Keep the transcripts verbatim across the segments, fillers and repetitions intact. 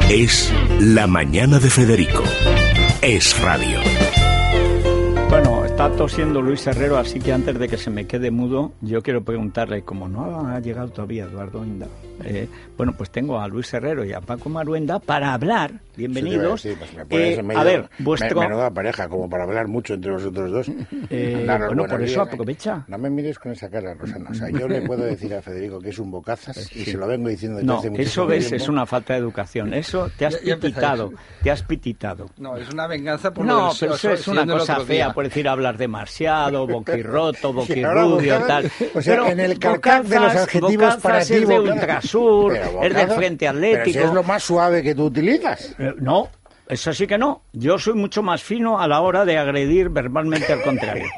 Es La Mañana de Federico. Es radio. Bueno, está tosiendo Luis Herrero, así que antes de que se me quede mudo, yo quiero preguntarle, como no ha llegado todavía Eduardo Inda, eh, bueno, pues tengo a Luis Herrero y a Paco Maruenda para hablar. Bienvenidos. Sí, pues me pones eh, en medio, a ver, vuestro... me, menuda pareja, como para hablar mucho entre vosotros dos. Eh, Daros bueno, por eso días. aprovecha. No me mires con esa cara, Rosana. O sea, yo le puedo decir a Federico que es un bocazas sí. y se lo vengo diciendo desde No, hace muchísimo eso ves, tiempo. es una falta de educación. Eso te has Ya- ya pititado, empezáis. te has pititado. No, es una venganza por No, lo del pero eso es una siendo el cosa otro fea, día. por decir hablar demasiado, boquirroto, Y ahora boquirrudio, bocazas, tal. o sea, Pero en el calcar de los Bocazas- adjetivos para Bocazas ti, es de bocazas. Ultrasur, Pero es bocazas, del Frente Atlético. Pero si es lo más suave que tú utilizas. Eh, No, eso sí que no. Yo soy mucho más fino a la hora de agredir verbalmente al contrario.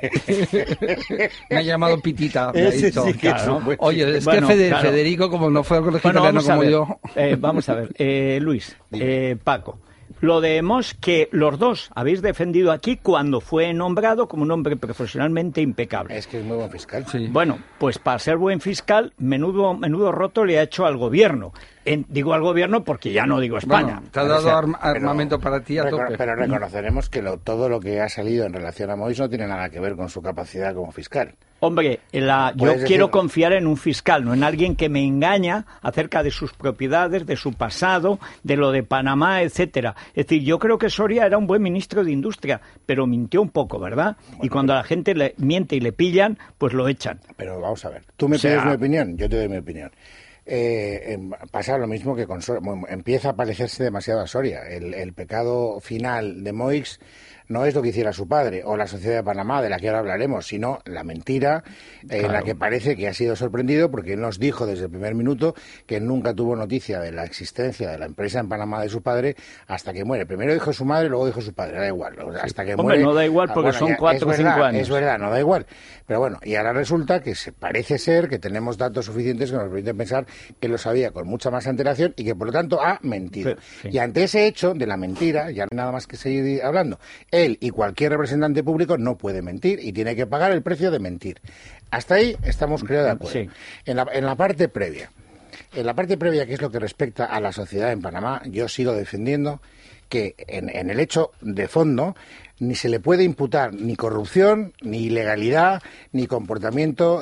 Me ha llamado Pitita. Me ha Ese dicho. sí que es Claro. un buen- Oye, es Bueno, que Fede- claro. Federico, como no fue al colegio Bueno, italiano vamos a como ver. yo... Eh, vamos a ver. Eh, Luis, eh, Paco. Lo de Mos, que los dos habéis defendido aquí cuando fue nombrado como un hombre profesionalmente impecable. Es que es muy buen fiscal. Sí. Bueno, pues para ser buen fiscal, menudo, menudo roto le ha hecho al gobierno. En- digo al gobierno porque ya no digo España. Bueno, te ha O dado sea, arma- armamento para ti a Recono- tope. Pero reconoceremos que lo, todo lo que ha salido en relación a Mois no tiene nada que ver con su capacidad como fiscal. Hombre, la- yo Puedes quiero decir- confiar en un fiscal, no en alguien que me engaña acerca de sus propiedades, de su pasado, de lo de Panamá, etcétera. Es decir, yo creo que Soria era un buen ministro de Industria, pero mintió un poco, ¿verdad? Y cuando a la gente le miente y le pillan, pues lo echan. Pero vamos a ver, tú me O sea- pides mi opinión, yo te doy mi opinión. Eh, em, pasa lo mismo que con Soria. Bueno, empieza a parecerse demasiado a Soria. El, el pecado final de Moix no es lo que hiciera su padre o la sociedad de Panamá, de la que ahora hablaremos, sino la mentira eh, en la que parece que ha sido sorprendido porque él nos dijo desde el primer minuto que nunca tuvo noticia de la existencia de la empresa en Panamá de su padre hasta que muere. Primero dijo su madre, luego dijo su padre, da igual. O sea, hasta que Hombre, muere. no da igual Ah, porque bueno, son ya, cuatro o es cinco verdad, años. Es verdad, no da igual. Pero bueno, y ahora resulta que se parece ser que tenemos datos suficientes que nos permiten pensar que lo sabía con mucha más antelación y que por lo tanto ha mentido. Sí, sí. Y ante ese hecho de la mentira, ya no hay nada más que seguir hablando. Él y cualquier representante público no puede mentir y tiene que pagar el precio de mentir. Hasta ahí estamos creo de acuerdo. Sí. En la, en la parte previa, en la parte previa que es lo que respecta a la sociedad en Panamá, yo sigo defendiendo que en, en el hecho de fondo ni se le puede imputar ni corrupción, ni ilegalidad, ni comportamiento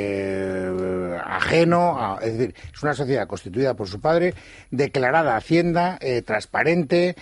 eh, ajeno. A, es decir, es una sociedad constituida por su padre, declarada Hacienda, eh, transparente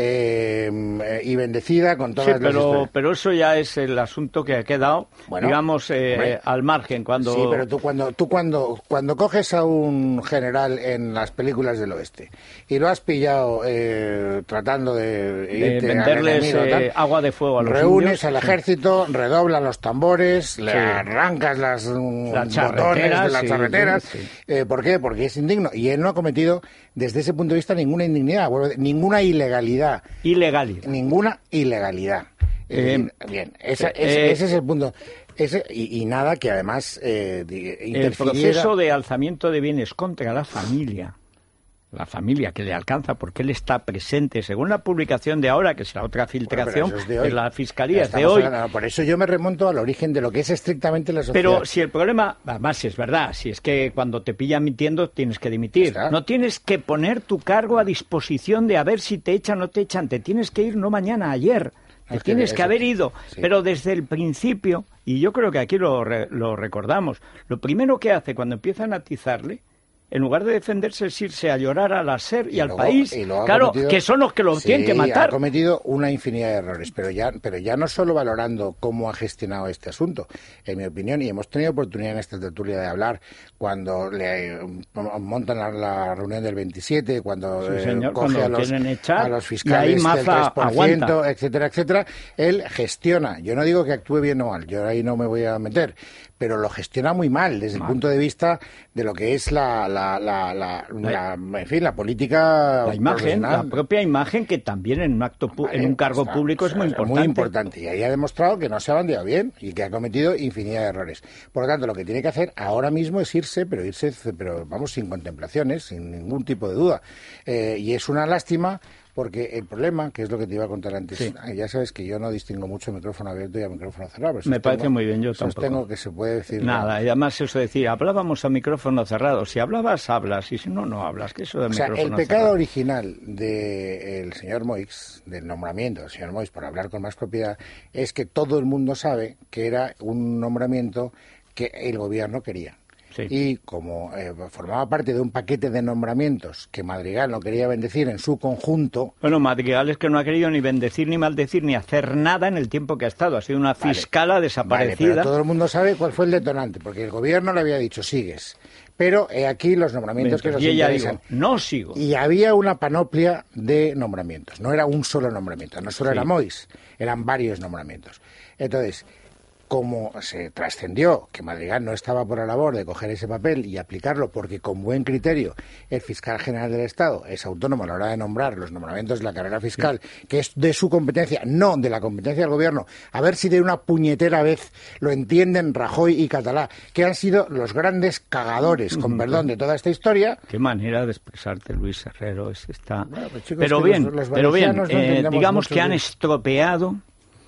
eh, y bendecida con Sí, todas las pero, historias. pero eso ya es el asunto que ha quedado, Bueno, digamos, eh, hombre. al margen. Cuando... Sí, pero tú cuando tú cuando cuando coges a un general en las películas del oeste y lo has pillado eh, tratando de, de irte al venderles enemigo, eh, tal, agua de fuego a los reúnes indios. al Sí. ejército, redoblan los tambores, le Sí. arrancas las mm, Las botones charreteras, de las sí, charreteras. sí, sí. Eh, ¿Por qué? Porque es indigno y él no ha cometido desde ese punto de vista ninguna indignidad, vuelvo a decir, ninguna ilegalidad. Ilegalidad. Ninguna ilegalidad. Es Eh, decir, bien, esa- eh, ese, eh, ese es el punto. Ese, y, y nada que además eh, di- El interfiriera. proceso de alzamiento de bienes contra la familia, la familia que le alcanza porque él está presente, según la publicación de ahora, que es la otra filtración, Bueno, pero eso es de hoy. es la fiscalía, Ya es de estamos hoy. hablando- por eso yo me remonto al origen de lo que es estrictamente la sociedad. Pero si el problema, además si es verdad, si es que cuando te pillan mintiendo tienes que dimitir. Está. No tienes que poner tu cargo a disposición de a ver si te echan o no te echan. Te tienes que ir no mañana, ayer. Te Es que tienes que eso- haber ido. sí. Pero desde el principio, y yo creo que aquí lo, re- lo recordamos, lo primero que hace cuando empiezan a atizarle, en lugar de defenderse, es irse a llorar a la SER y, Y al luego- país. y luego ha Claro, cometido- que son los que lo Sí, tienen que matar. ha cometido una infinidad de errores, pero ya, pero ya no solo valorando cómo ha gestionado este asunto, en mi opinión, y hemos tenido oportunidad en esta tertulia de hablar cuando le eh, montan la, la reunión del veintisiete, cuando, Sí, eh, señor, coge cuando a los, quieren echar, a los y fiscales ahí del Maza tres por ciento, aguanta. etcétera, etcétera, él gestiona. Yo no digo que actúe bien o mal, yo ahí no me voy a meter, pero lo gestiona muy mal desde Mal. el punto de vista de lo que es la, la, la, la, la- en fin, la política La imagen, la profesional. propia imagen, que también en un acto pu- Vale, en un cargo está, público o es sea, muy importante. Muy importante. Y ahí ha demostrado que no se ha bandeado bien y que ha cometido infinidad de errores. Por lo tanto, lo que tiene que hacer ahora mismo es irse, pero irse, pero vamos, sin contemplaciones, sin ningún tipo de duda. Eh, y es una lástima Porque el problema, que es lo que te iba a contar antes, Sí. ya sabes que yo no distingo mucho micrófono abierto y a micrófono cerrado. Pero Me sostengo- parece muy bien, yo tampoco. Sostengo que se puede decir... Nada, y además eso de decir, hablábamos a micrófono cerrado. Si hablabas, hablas, y si no, no hablas. Que eso de O sea, micrófono el pecado cerrado. original del señor Moix, del nombramiento del señor Moix, por hablar con más propiedad, es que todo el mundo sabe que era un nombramiento que el gobierno quería. Sí. Y como eh, formaba parte de un paquete de nombramientos que Madrigal no quería bendecir en su conjunto... Bueno, Madrigal es que no ha querido ni bendecir, ni maldecir, ni hacer nada en el tiempo que ha estado. Ha sido una Vale. fiscala Vale, desaparecida. pero todo el mundo sabe cuál fue el detonante, porque el gobierno le había dicho, sigues. Pero he aquí los nombramientos que nos y ella interesan. digo, no sigo. Y había una panoplia de nombramientos. No era un solo nombramiento, no solo Sí. era Moix, eran varios nombramientos. Entonces, como se trascendió que Madrigal no estaba por la labor de coger ese papel y aplicarlo, porque con buen criterio el fiscal general del Estado es autónomo a la hora de nombrar los nombramientos de la carrera fiscal, que es de su competencia, no de la competencia del gobierno, a ver si de una puñetera vez lo entienden Rajoy y Catalá, que han sido los grandes cagadores, con perdón, de toda esta historia. Qué manera de expresarte, Luis Herrero. Es, está... Bueno, pues, chicos, pero que bien, los- los pero bien. valencianos no eh, entendemos digamos mucho que han de- estropeado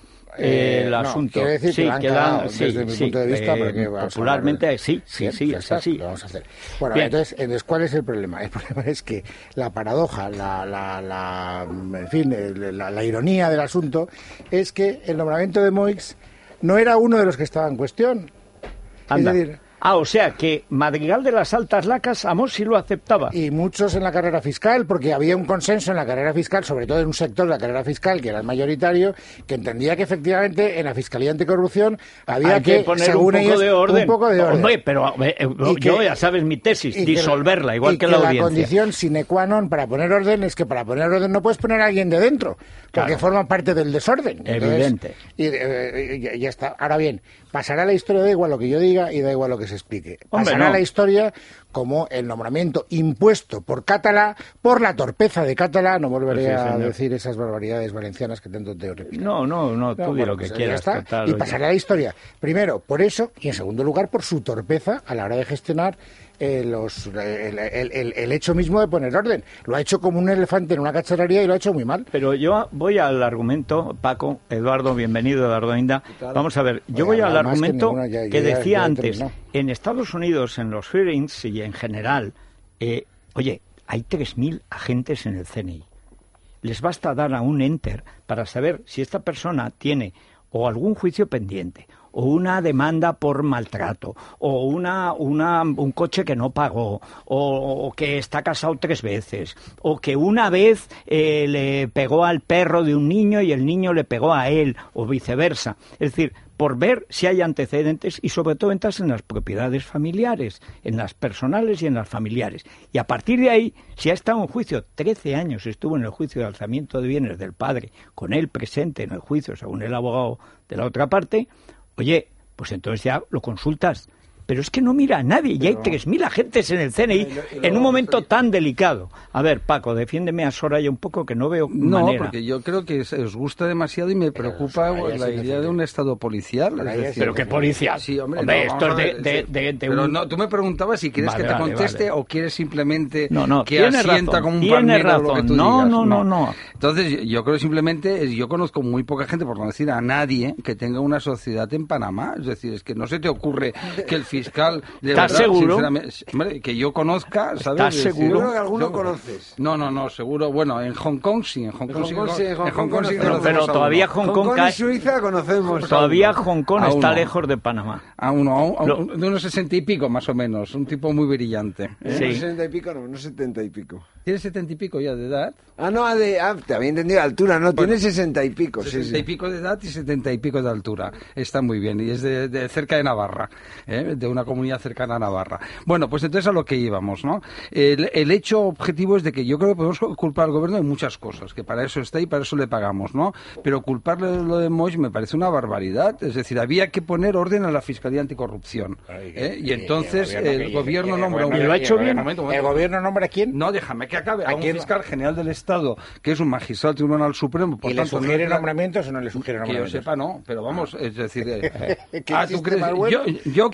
Eh, el no, asunto. quiero decir que sí, la han que la- cagado sí, desde mi sí, punto de vista, eh, porque vamos a popularmente hablar de- sí, sí, Bien, sí, ya es está, así. lo vamos a hacer. Bueno, Bien. entonces, entonces, ¿cuál es el problema? El problema es que la paradoja, la, la, la en fin, el- la, la ironía del asunto es que el nombramiento de Moix no era uno de los que estaba en cuestión. Anda. Es decir, Ah, o sea que Madrigal de las Altas Lacas, Amos sí lo aceptaba. y muchos en la carrera fiscal, porque había un consenso en la carrera fiscal, sobre todo en un sector de la carrera fiscal que era el mayoritario, que entendía que efectivamente en la Fiscalía Anticorrupción había Hay que, poner un según poco, ellos, de orden. un poco de orden. Hombre, pero eh, eh, Y yo que- ya sabes mi tesis, y que la- disolverla, igual y que, la audiencia. condición sine qua non para poner orden es que para poner orden no puedes poner a alguien de dentro, porque Claro. forma parte del desorden. Entonces, Evidente. Y, eh, y ya- ya está. Ahora bien, pasará la historia, da igual lo que yo diga y da igual lo que se explique. Hombre, Pasará no. la historia como el nombramiento impuesto por Catalá, por la torpeza de Catalá, no volveré Pues sí, a señor. decir esas barbaridades valencianas que tanto te repito. No, no, no, tú No, di bueno, lo que pues ya quieras. está. total, y oye. pasará la historia. Primero, por eso, y en segundo lugar, por su torpeza a la hora de gestionar eh, los, el, el- el- el hecho mismo de poner orden. Lo ha hecho como un elefante en una cacharrería y lo ha hecho muy mal. Pero yo voy al argumento, Paco, Eduardo, bienvenido, Eduardo Inda. Vamos a ver, yo Oye, voy al además que argumento ninguna ya- que ya- ya decía he antes. terminado. En Estados Unidos, en los hearings y en general, eh, oye, hay tres mil agentes en el C N I. Les basta dar a un enter para saber si esta persona tiene o algún juicio pendiente, o una demanda por maltrato, o una, una, un coche que no pagó, o, o que está casado tres veces, o que una vez eh, le pegó al perro de un niño y el niño le pegó a él, o viceversa. Es decir, por ver si hay antecedentes y sobre todo entras en las propiedades familiares, en las personales y en las familiares. Y a partir de ahí, si ha estado en juicio, trece años estuvo en el juicio de alzamiento de bienes del padre, con él presente en el juicio, según el abogado de la otra parte, oye, pues entonces ya lo consultas. Pero es que no mira a nadie, y hay tres mil agentes en el C N I en un momento tan delicado. A ver, Paco, defiéndeme a Soraya un poco, que no veo No, manera. porque yo creo que os- os gusta demasiado y me preocupa Soraya la sí idea defiende. de un estado policial. es Soraya sí decir, Pero qué policial. Sí, hombre, Hombre, no, esto vamos es a de, ver, de- sí. de- de Pero un- no, tú me preguntabas si quieres Vale, que te vale, conteste vale. o quieres simplemente No, no, que tiene asienta razón, como un tiene palmero lo que razón. tú No, digas. no, no, no. Entonces, yo- yo creo simplemente, es- yo conozco muy poca gente, por no decir a nadie, que tenga una sociedad en Panamá. Es decir, es que no se te ocurre que el fiscal... De ¿Estás verdad, seguro? sinceramente, hombre, que yo conozca, ¿sabes? ¿Estás Es decir, seguro? Yo creo que alguno yo- conoces. No, no, no, seguro. Bueno, en Hong Kong sí, en Hong Kong sí. Hong Kong sí, en Hong Kong sí conocemos. conocemos Pero a todavía uno. Hong Hong Kong Kong cae- y Suiza conocemos. Todavía Hong Kong A está uno. lejos de Panamá. A uno, a un- a un- Lo- de unos sesenta y pico más o menos, un tipo muy brillante. ¿Eh? Sí. sesenta y pico, no, no setenta y pico. ¿Tiene setenta y pico ya de edad? Ah, no, de, ah, te había entendido altura, no, tiene sesenta y pico, sí, sesenta y sí. pico de edad y setenta y pico de altura. Está muy bien. Y es de, de cerca de Navarra, ¿eh? De una comunidad cercana a Navarra. Bueno, pues entonces a lo que íbamos, ¿no? El, el hecho objetivo es de que yo creo que podemos culpar al gobierno de muchas cosas, que para eso está y para eso le pagamos, ¿no? Pero culparle de lo de Moix me parece una barbaridad. Es decir, había que poner orden a la Fiscalía Anticorrupción. ¿eh? Y entonces el gobierno nombra un... ¿Y lo ha hecho bien? Momento, momento. ¿El gobierno nombra a quién? No, déjame que acabe. A ¿A un quién? fiscal general del Estado, que es un magistrado del Tribunal Supremo. Por ¿Y le tanto, no sugiere es la- nombramientos o no le sugiere Que yo nombramientos? sepa, no. Pero vamos, es decir... eh, ¿Qué ah, ¿tú chiste crees? más bueno? Yo, yo ¿Qué creo... chiste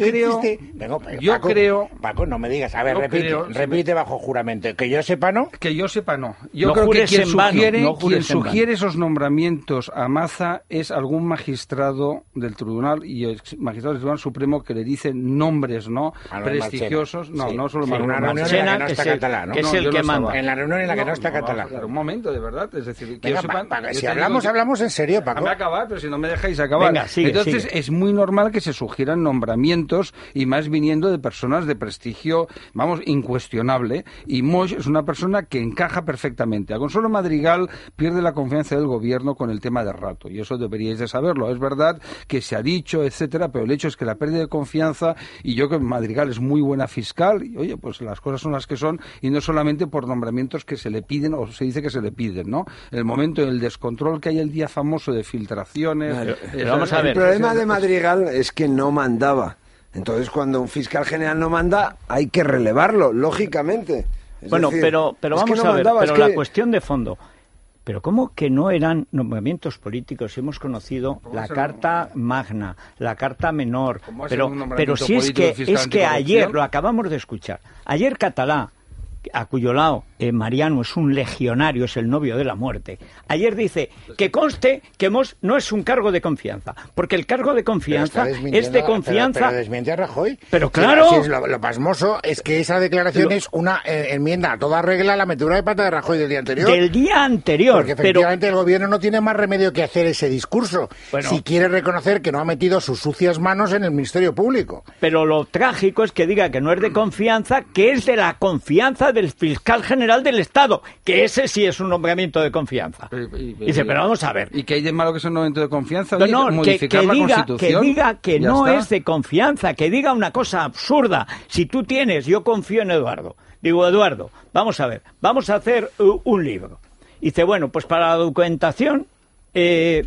repite. Vengo, yo Paco, creo... Paco, no me digas. A ver, repite, creo, repite me... bajo juramento. Que yo sepa, ¿no? Que yo sepa, no. Yo no creo que quien sugiere, vano, no quien sugiere esos nombramientos a Maza es algún magistrado del tribunal y el magistrado del Tribunal Supremo que le dicen nombres, ¿no? Manuel prestigiosos. Marchena. No, sí. no solo sí, Manuel una reunión Marchena, en la que no está es el, Catalá, ¿no? que es no, el que no manda. En la reunión en la que no, no está no, Catalá. Pero un momento, de verdad. Es decir, que Venga, yo sepa, pa, pa, yo si te hablamos, digo, hablamos en serio, Paco. Déjame acabar, pero si no me dejáis acabar. Venga, sigue, Entonces, sigue. es muy normal que se sugieran nombramientos y más viniendo de personas de prestigio, vamos, incuestionable. Y Moix es una persona que encaja perfectamente. A Consuelo Madrigal pierde la confianza del gobierno con el tema de Rato, y eso deberíais de saberlo. Es verdad que se ha dicho, etcétera, pero el hecho es que la pérdida de confianza, y yo creo que Madrigal es muy buena fiscal, y oye, pues las cosas son las que son, y no solamente por nombramientos que se le piden, o se dice que se le piden, ¿no? El momento, el descontrol que hay el día famoso de filtraciones... Claro. Pero vamos a ver. El problema de Madrigal es que no mandaba. Entonces, cuando un fiscal general no manda, hay que relevarlo, lógicamente. Es Bueno, decir, pero, pero es vamos que no a ver, mandaba, pero es la que... cuestión de fondo. Pero ¿cómo que no eran nombramientos políticos? Hemos conocido la Carta Magna, la Carta Menor, pero, pero si es que, es que ayer, lo acabamos de escuchar, ayer Catalá, a cuyo lado eh, Mariano es un legionario, es el novio de la muerte, ayer dice que conste que Mos no es un cargo de confianza, porque el cargo de confianza es de confianza... Pero, pero desmiente a Rajoy. Pero claro... Sí, sí, lo, lo pasmoso es que esa declaración lo, es una eh, enmienda a toda regla a la metedura de pata de Rajoy del día anterior. Del día anterior. Porque efectivamente pero... el gobierno no tiene más remedio que hacer ese discurso, bueno, si quiere reconocer que no ha metido sus sucias manos en el Ministerio Público. Pero lo trágico es que diga que no es de confianza, que es de la confianza del fiscal general del Estado, que ese sí es un nombramiento de confianza. Y, y, y, Dice, pero vamos a ver. ¿Y qué hay de malo que es un nombramiento de confianza? Oye, no, no, que, que, la diga, que diga que no está. es de confianza, que diga una cosa absurda. Si tú tienes, yo confío en Eduardo. Digo, Eduardo, vamos a ver, vamos a hacer uh, un libro. Y dice, bueno, pues para la documentación eh,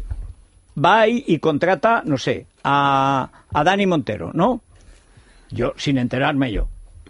va y, y contrata, no sé, a, a Dani Montero, ¿no? Yo, sin enterarme yo.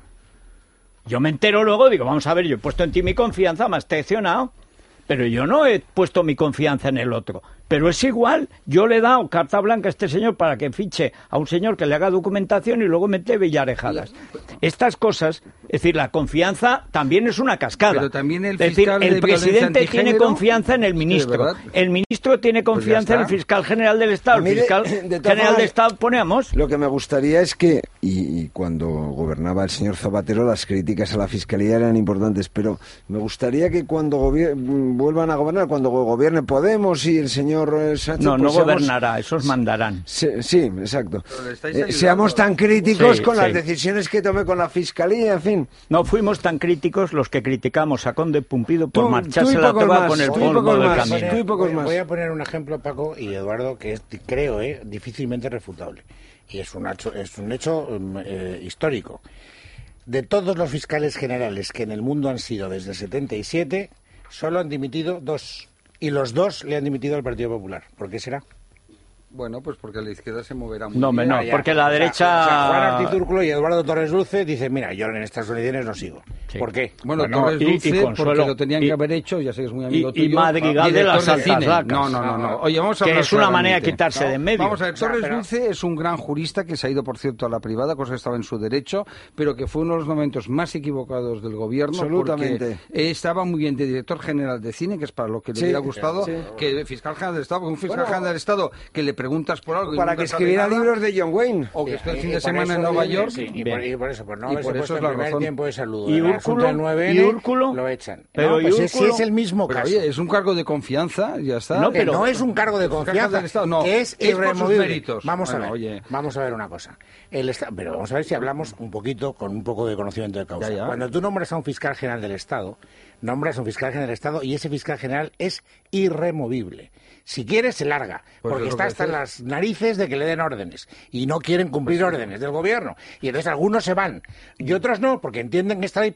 Yo me entero luego, digo, vamos a ver, yo he puesto en ti mi confianza, me has traicionado, pero yo no he puesto mi confianza en el otro. Pero es igual, yo le he dado carta blanca a este señor para que fiche a un señor que le haga documentación y luego mete villarejadas. Estas cosas, es decir, la confianza también es una cascada. Pero también el es decir, fiscal el de presidente tiene confianza en el ministro, ¿verdad? el ministro tiene confianza pues en el fiscal general del Estado, el fiscal de, de general formas, del Estado ponemos. Lo que me gustaría es que, y, y cuando gobernaba el señor Zapatero, las críticas a la fiscalía eran importantes, pero me gustaría que cuando vuelvan a gobernar, cuando gobierne Podemos y el señor Sánchez, no, no pues gobernará, seamos, esos mandarán. Se, sí, exacto. Eh, seamos tan críticos sí, con sí. las decisiones que tomé con la Fiscalía, en fin. No fuimos tan críticos los que criticamos a Conde Pumpido por tú, marcharse tú la toga más, con el polvo del más, camino. Tú y pocos más. Voy a poner un ejemplo, Paco y Eduardo, que es, creo, eh, difícilmente refutable. Y es un hecho, es un hecho eh, histórico. De todos los fiscales generales que en el mundo han sido desde el setenta y siete, solo han dimitido dos. Y los dos le han dimitido al Partido Popular. ¿Por qué será? Bueno, pues porque la izquierda se moverá muy no, bien. No, porque la o sea, derecha... O sea, Juan Artizúrculo y Eduardo Torres Dulce dicen, mira, yo en estas elecciones no sigo. Sí. ¿Por qué? Bueno, bueno Torres Dulce, y, y Consuelo, porque lo tenían y, que haber hecho, ya sé que es muy amigo y, tuyo. Y Madrigal de las altas vacas. No, no, no, no. Oye, vamos a que es una manera de claramente. quitarse no, de en medio. Vamos a ver, Torres o sea, pero... Dulce es un gran jurista que se ha ido, por cierto, a la privada, cosa que estaba en su derecho, pero que fue uno de los momentos más equivocados del gobierno. Absolutamente. Porque estaba muy bien de director general de cine, que es para lo que le sí, hubiera gustado, sí. que fiscal general del Estado, un fiscal bueno, general del Estado que le preguntas por algo. Para y que escribiera libros de John Wayne. O que esté el fin de y semana eso, en Nueva York. Sí, y, por, y por eso, por no haberse por eso puesto es la el primer razón. tiempo de saludo. Y Úrculo, nueve y Úrculo lo echan. Pero no, pues y es, si es el mismo pero, caso. Oye, es un cargo de confianza, ya está. No, pero no es un cargo de confianza, Estado, no, que es, es irremovible. Vamos bueno, a ver, oye. vamos a ver una cosa. El esta... Pero vamos a ver si hablamos un poquito con un poco de conocimiento de causa. Ya, ya. Cuando tú nombras a un fiscal general del Estado, nombras a un fiscal general del Estado y ese fiscal general es irremovible. Si quiere, se larga, pues porque está hasta en las narices de que le den órdenes y no quieren cumplir pues sí. órdenes del gobierno. Y entonces algunos se van y otros no, porque entienden que está ahí para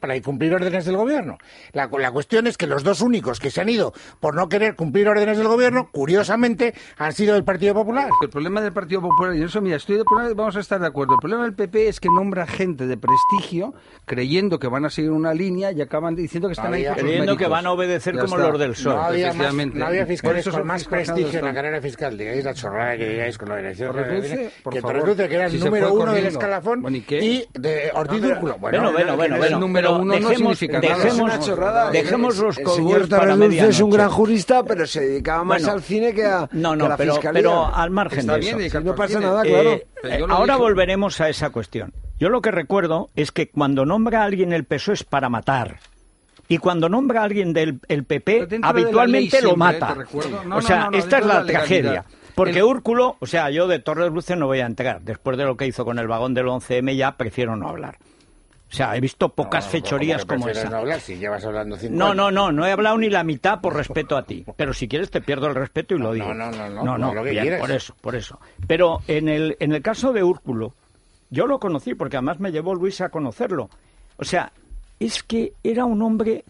para cumplir órdenes del gobierno. La, la cuestión es que los dos únicos que se han ido por no querer cumplir órdenes del gobierno, curiosamente, han sido del Partido Popular. El problema del Partido Popular, y eso, mira, estoy de, vamos a estar de acuerdo, el problema del P P es que nombra gente de prestigio creyendo que van a seguir una línea y acaban diciendo que están ahí por sus creyendo méritos. que van a obedecer Ya como está. los del P S O E. No había, más, no había fiscales Por eso con más son prestigio en la fiscales, carrera fiscal. Digáis la chorrada que digáis con la dirección. Por Reduce, por que favor. Reduce, que era el Si se número fue uno del corriendo. escalafón, Bueno, ¿y qué? y de Ortiz Úrculo. Bueno, bueno, bueno, el bueno. número pero uno no dejemos, significa nada. dejemos, Es una chorrada. dejemos los El cowboys señor para Torredulce medianoche. es un gran jurista, pero se dedicaba más Bueno, al cine que a, No, que a no, la pero, fiscalía. pero al margen Está de bien, eso. dedicar Si no al pasa cine. nada, Eh, claro. Pero yo lo ahora dije. volveremos a esa cuestión. Yo lo que recuerdo es que cuando nombra a alguien el P S O E es para matar. Y cuando nombra a alguien del el P P, Pero dentro de la habitualmente ley lo siempre, mata. te recuerdo. No, o no, sea, no, no, esta es dentro la, de la legalidad. tragedia. Porque El- Úrculo, o sea, yo de Torres Luces no voy a entrar. Después de lo que hizo con el vagón del once eme ya prefiero no hablar. O sea, he visto pocas No, fechorías ¿cómo como que prefieres esa. no hablar si llevas hablando cinco No, años? no, no, no he hablado ni la mitad por respeto a ti. Pero si quieres te pierdo el respeto y lo No, digo. no, no, no, no, no, lo que bien, quieras. por eso, por eso. Pero en el, en el caso de Úrculo, yo lo conocí porque además me llevó Luis a conocerlo. O sea, es que era un hombre...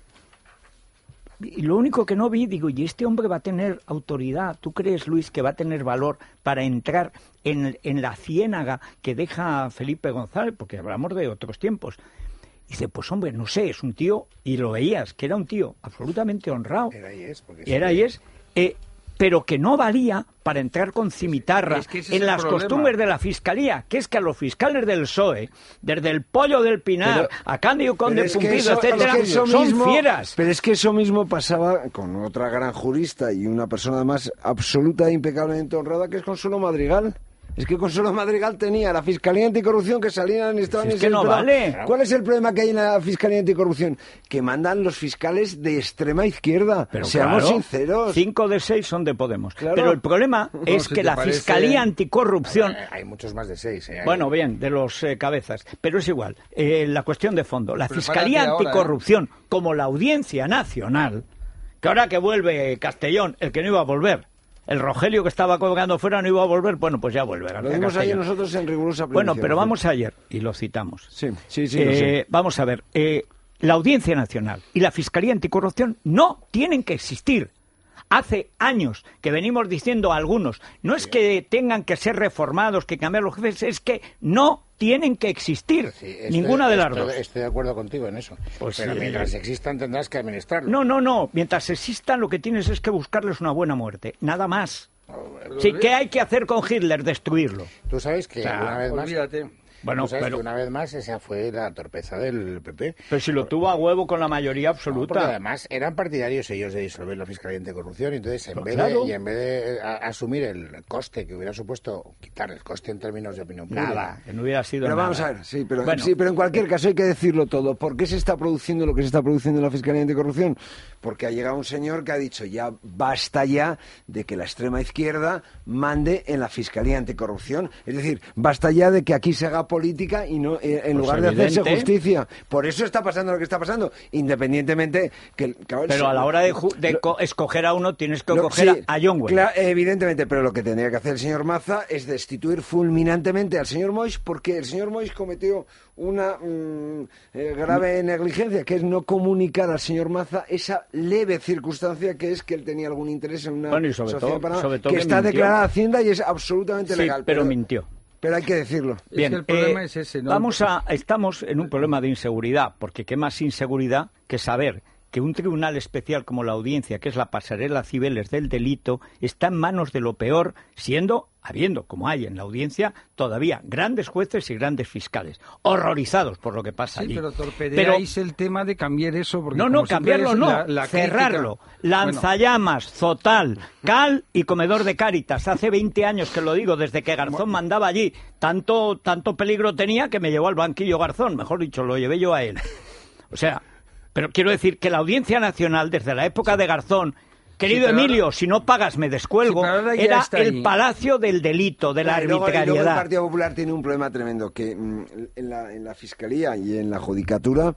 Y lo único que no vi, digo, ¿y este hombre va a tener autoridad? ¿Tú crees, Luis, que va a tener valor para entrar en, en la ciénaga que deja Felipe González? Porque hablamos de otros tiempos. Y dice, pues hombre, no sé, es un tío, y lo veías, que era un tío absolutamente honrado. Era y es. Porque Era y es, eh, pero que no valía para entrar con cimitarra Es que ese es en el las problema. costumbres de la Fiscalía, que es que a los fiscales del P S O E, desde el Pollo del Pinar, Pero- a Cándido Conde Pero es que Pumpido, eso- etcétera, es que eso son mismo- fieras. Pero es que eso mismo pasaba con otra gran jurista y una persona además absoluta e impecablemente honrada, que es Consuelo Madrigal. Es que Consuelo Madrigal tenía la Fiscalía Anticorrupción que salían y estaban Si es en que ese no programa. vale. ¿Cuál es el problema que hay en la Fiscalía Anticorrupción? Que mandan los fiscales de extrema izquierda. Pero Seamos claro, sinceros. Cinco de seis son de Podemos. Claro. Pero el problema es si que te la parece- Fiscalía Anticorrupción... Eh, Hay muchos más de seis. ¿eh? Hay- Bueno, bien, de los eh, cabezas. Pero es igual. Eh, la cuestión de fondo. La Prepárate Fiscalía ahora, Anticorrupción, como la Audiencia Nacional, que ahora que vuelve Castellón, el que no iba a volver, el Rogelio que estaba colgando fuera no iba a volver, bueno, pues ya vuelve. Lo García vimos ayer Castellón. nosotros en rigurosa Bueno, primicia, pero por vamos ayer, y lo citamos. Sí, sí, sí, lo Eh, sé. Vamos a ver, eh, la Audiencia Nacional y la Fiscalía Anticorrupción no tienen que existir. Hace años que venimos diciendo a algunos, no es que tengan que ser reformados, que cambiar los jefes, es que no tienen que existir. Sí, estoy- Ninguna de las estoy- dos. Estoy de acuerdo contigo en eso. Pues pero sí. mientras existan tendrás que administrarlo. No, no, no. Mientras existan, lo que tienes es que buscarles una buena muerte. Nada más. Sí, ¿qué hay que hacer con Hitler? Destruirlo. Tú sabes que O sea, una vez más... Olvídate. Bueno, tú sabes pero, que una vez más esa fue la torpeza del P P. pero si lo tuvo a huevo con la mayoría No, porque absoluta. además eran partidarios ellos de disolver la Fiscalía Anticorrupción, y entonces en Pues vez claro. de, y en vez de eh, a- asumir el coste que hubiera supuesto, quitar el coste en términos de opinión pública. Nada, que no hubiera sido Pero nada. vamos a ver, sí pero, Bueno. sí, pero en cualquier caso hay que decirlo todo. ¿Por qué se está produciendo lo que se está produciendo en la Fiscalía Anticorrupción? Porque ha llegado un señor que ha dicho, ya basta ya de que la extrema izquierda mande en la Fiscalía Anticorrupción. Es decir, basta ya de que aquí se haga política y no eh, en Pues lugar de hacerse evidente. justicia. Por eso está pasando lo que está pasando, independientemente que... claro, Pero a la hora de, ju- de lo- co- escoger a uno tienes que lo- coger sí, a, a John Wayne. cla- evidentemente, pero lo que tendría que hacer el señor Maza es destituir fulminantemente al señor Moix, porque el señor Moix cometió una mm, eh, grave negligencia, que es no comunicar al señor Maza esa leve circunstancia que es que él tenía algún interés en una Bueno, y sobre sociedad todo- de Panamá, sobre todo que que está mintió. declarada Hacienda y es absolutamente Sí, legal. pero mintió. Pero hay que decirlo. Es que el problema es ese, ¿no? Vamos a, estamos en un problema de inseguridad, porque qué más inseguridad que saber que un tribunal especial como la Audiencia, que es la pasarela Cibeles del delito, está en manos de lo peor, siendo, habiendo, como hay en la Audiencia, todavía grandes jueces y grandes fiscales, horrorizados por lo que pasa Sí, allí. pero torpedeáis el tema de cambiar eso. Porque No, como no, siempre cambiarlo es no, la- la cerrarlo. crítica- Lanzallamas, Zotal, Cal y Comedor de Cáritas. Hace veinte años que lo digo, desde que Garzón mandaba allí. Tanto, tanto peligro tenía que me llevó al banquillo Garzón, mejor dicho, lo llevé yo a él. O sea, pero quiero decir que la Audiencia Nacional, desde la época de Garzón, querido pero Emilio, ahora- si no pagas me descuelgo, Sí, pero ahora ya era está el ahí. palacio del delito, de la Y luego- y luego arbitrariedad. el Partido Popular tiene un problema tremendo, que mm, en, la, en la Fiscalía y en la Judicatura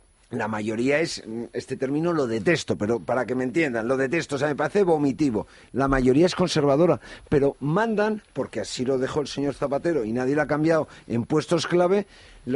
la mayoría es, mm, este término lo detesto, pero para que me entiendan, lo detesto, o sea, me parece vomitivo. La mayoría es conservadora, pero mandan, porque así lo dejó el señor Zapatero y nadie lo ha cambiado, en puestos clave, los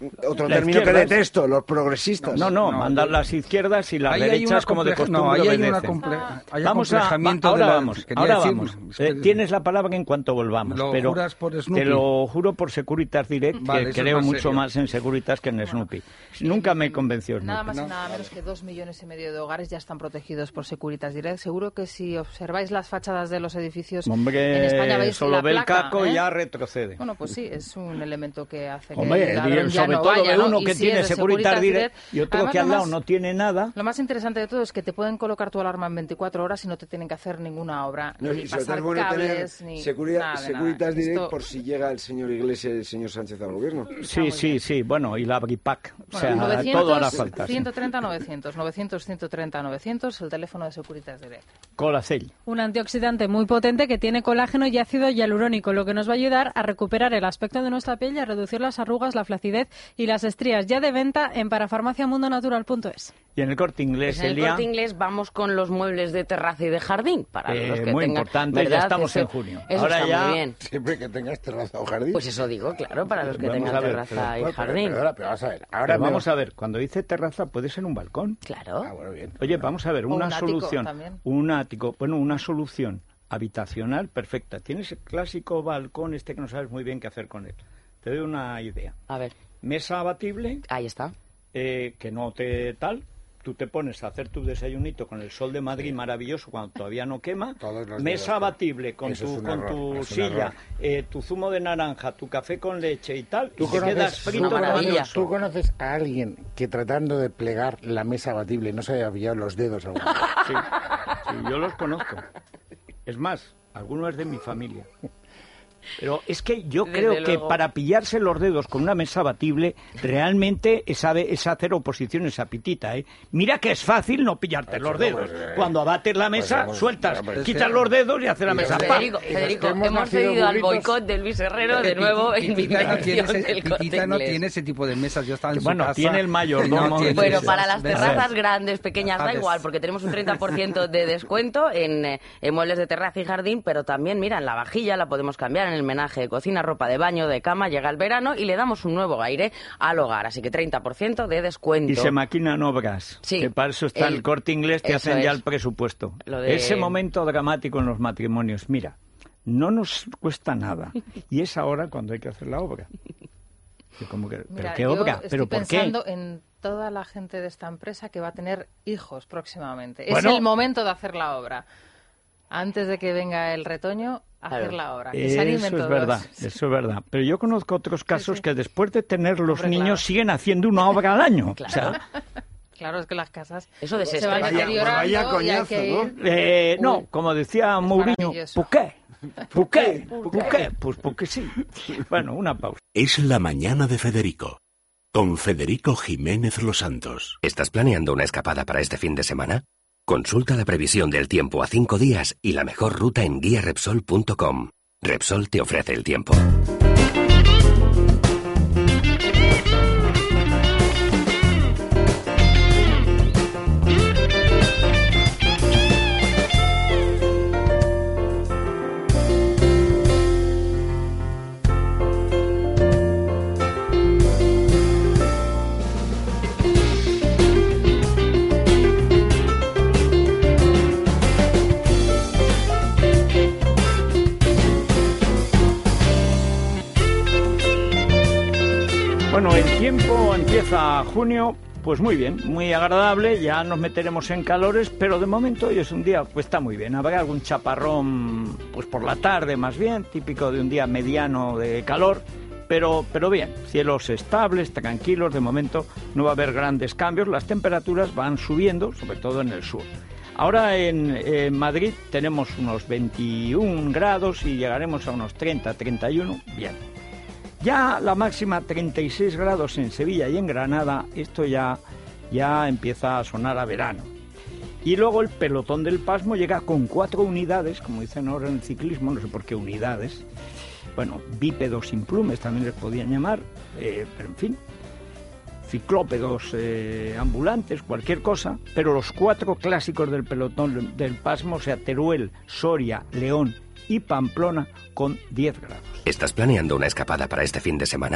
otro La término que izquierda es- detesto, los progresistas. No, no, No, mandan yo- las izquierdas y las Ahí hay derechas una como de compleja- costumbre no, ahí hay una obedecen. comple- hay Vamos a, va- acomplejamiento ahora de la- vamos, quería ahora decir- vamos. espera. Eh, tienes la palabra en cuanto volvamos, ¿Lo pero juras por Snoopy? te lo juro por Securitas Direct, Vale, que eso es creo más mucho serio. más en Securitas que en Snoopy. Nunca me convenció Nada Snoopy. más y nada menos que dos millones y medio de hogares ya están protegidos por Securitas Direct. Seguro que si observáis las fachadas de los edificios Hombre, en España veis solo la ve el placa, caco ¿eh? y ya retrocede. Bueno, pues sí, es un elemento que hace que Hombre, el ladrón y ya sobre no todo vaya, ve ¿no? uno Y que si tiene es de Securitas Direct Direct, y otro además, que al lo lado más- no tiene nada. Lo más interesante de todo es que te pueden colocar tu alarma en veinticuatro horas y no te tienen que hacer ninguna obra, No, ni y sobre todo pasar es bueno tener cables, ni Securi- nada de Securitas nada. Direct Esto- por si llega el señor Iglesias y el señor Sánchez al gobierno. Sí, sí, sí, bueno, y la Bripac. O Bueno, sea, novecientos, todo hará falta. sí. ciento treinta novecientos, novecientos ciento treinta novecientos, el teléfono de Securitas Direct. Colacell. Un antioxidante muy potente que tiene colágeno y ácido hialurónico, lo que nos va a ayudar a recuperar el aspecto de nuestra piel y a reducir las arrugas, la flacidez y las estrías. Ya de venta en parafarmaciamundonatural punto es. Y en el Corte Inglés, Pues en el Elia, Corte Inglés vamos con los muebles de terraza y de jardín para Eh, los que muy tengan, importante, ya ¿verdad? estamos Eso- en junio. Eso Ahora está ya- muy bien. Siempre que tengas terraza o jardín. Pues eso digo, claro, para los que Vamos tengan a ver, terraza Pero, y pero, jardín. Pero, pero vamos a ver. Ahora Pero me- vamos a ver, cuando dice terraza puede ser un balcón. Claro. Ah, bueno, bien. Oye, vamos a ver, O una un ático solución, también. un ático, bueno, una solución habitacional perfecta. Tienes el clásico balcón este que no sabes muy bien qué hacer con él. Te doy una idea. A ver, Mesa abatible, ahí está. eh, que no te tal. Tú te pones a hacer tu desayunito con el sol de Madrid maravilloso cuando todavía no quema. Todos los Mesa días, abatible con eso es tu, un con error, tu es un silla, error. eh, tu zumo de naranja, tu café con leche y tal. ¿Tú y te quedas conoces, frito. tú, Una maravilla. conoces, tú conoces a alguien que tratando de plegar la mesa abatible no se haya pillado los dedos alguna vez? Sí, sí, yo los conozco. Es más, alguno es de mi familia. Pero es que yo Desde creo que luego. para pillarse los dedos con una mesa abatible, realmente es, sabe- es hacer oposición esa pitita, ¿eh? Mira que es fácil no pillarte los dedos. Cuando abates la mesa, hemos- sueltas, pues, quitas los dedos y haces la mesa. ¡pam! Federico, Y los Federico, que hemos hemos nacido cedido al burritos- boicot de Luis Herrero de Eh, nuevo en mi Pitita no tiene mención ese, del Corte Pitita no Inglés. tiene ese tipo de mesas. Yo estaba en su Bueno, casa. tiene el mayordomo. No tiene Bueno, esas para las mesas. terrazas grandes, pequeñas, da Sabes. igual, porque tenemos un treinta por ciento de descuento en, eh, en muebles de terraza y jardín, pero también, mira, en la vajilla la podemos cambiar, en el menaje de cocina, ropa de baño, de cama, llega el verano y le damos un nuevo aire al hogar, así que treinta por ciento de descuento. Y se maquinan obras, Sí, que para eso está el, el- Corte Inglés, te eso hacen ya es. el presupuesto. Lo de- Ese momento dramático en los matrimonios, mira, no nos cuesta nada. Y es ahora cuando hay que hacer la obra. Y como que, ¿pero Mira, qué yo obra? estoy ¿Pero por qué? pensando en toda la gente de esta empresa que va a tener hijos próximamente. Bueno. Es el momento de hacer la obra. Antes de que venga el retoño, hacer Claro. la obra. Que se animen Eso es todos. verdad, eso es verdad. Pero yo conozco otros casos sí. que después de tener los Hombre, niños claro. siguen haciendo una obra al año. Claro. O sea, Claro, es que las casas Eso de se van Vaya- deteriorando vaya y hay coñazo, que ¿no? ir... eh, no, Uy, como decía Mourinho, maravilloso. ¿por qué? ¿Por qué? ¿Por qué? Pues porque sí. Bueno, una pausa. Es la mañana de Federico, con Federico Jiménez Los Santos. ¿Estás planeando una escapada para este fin de semana? Consulta la previsión del tiempo a cinco días y la mejor ruta en guía repsol punto com. Repsol te ofrece el tiempo. Bueno, el tiempo empieza junio, pues muy bien, muy agradable, ya nos meteremos en calores, pero de momento hoy es un día, pues está muy bien, habrá algún chaparrón, pues por la tarde más bien, típico de un día mediano de calor, pero, pero bien, cielos estables, tranquilos, de momento no va a haber grandes cambios, las temperaturas van subiendo, sobre todo en el sur. Ahora en, en Madrid tenemos unos veintiún grados y llegaremos a unos treinta, treinta y uno, bien. Ya la máxima treinta y seis grados en Sevilla y en Granada, esto ya, ya empieza a sonar a verano. Y luego el pelotón del pasmo llega con cuatro unidades, como dicen ahora en el ciclismo, no sé por qué unidades. Bueno, bípedos sin plumes también les podían llamar, eh, pero en fin, ciclópedos eh, ambulantes, cualquier cosa, pero los cuatro clásicos del pelotón del pasmo, o sea, Teruel, Soria, León y Pamplona, con diez grados. ¿Estás planeando una escapada para este fin de semana?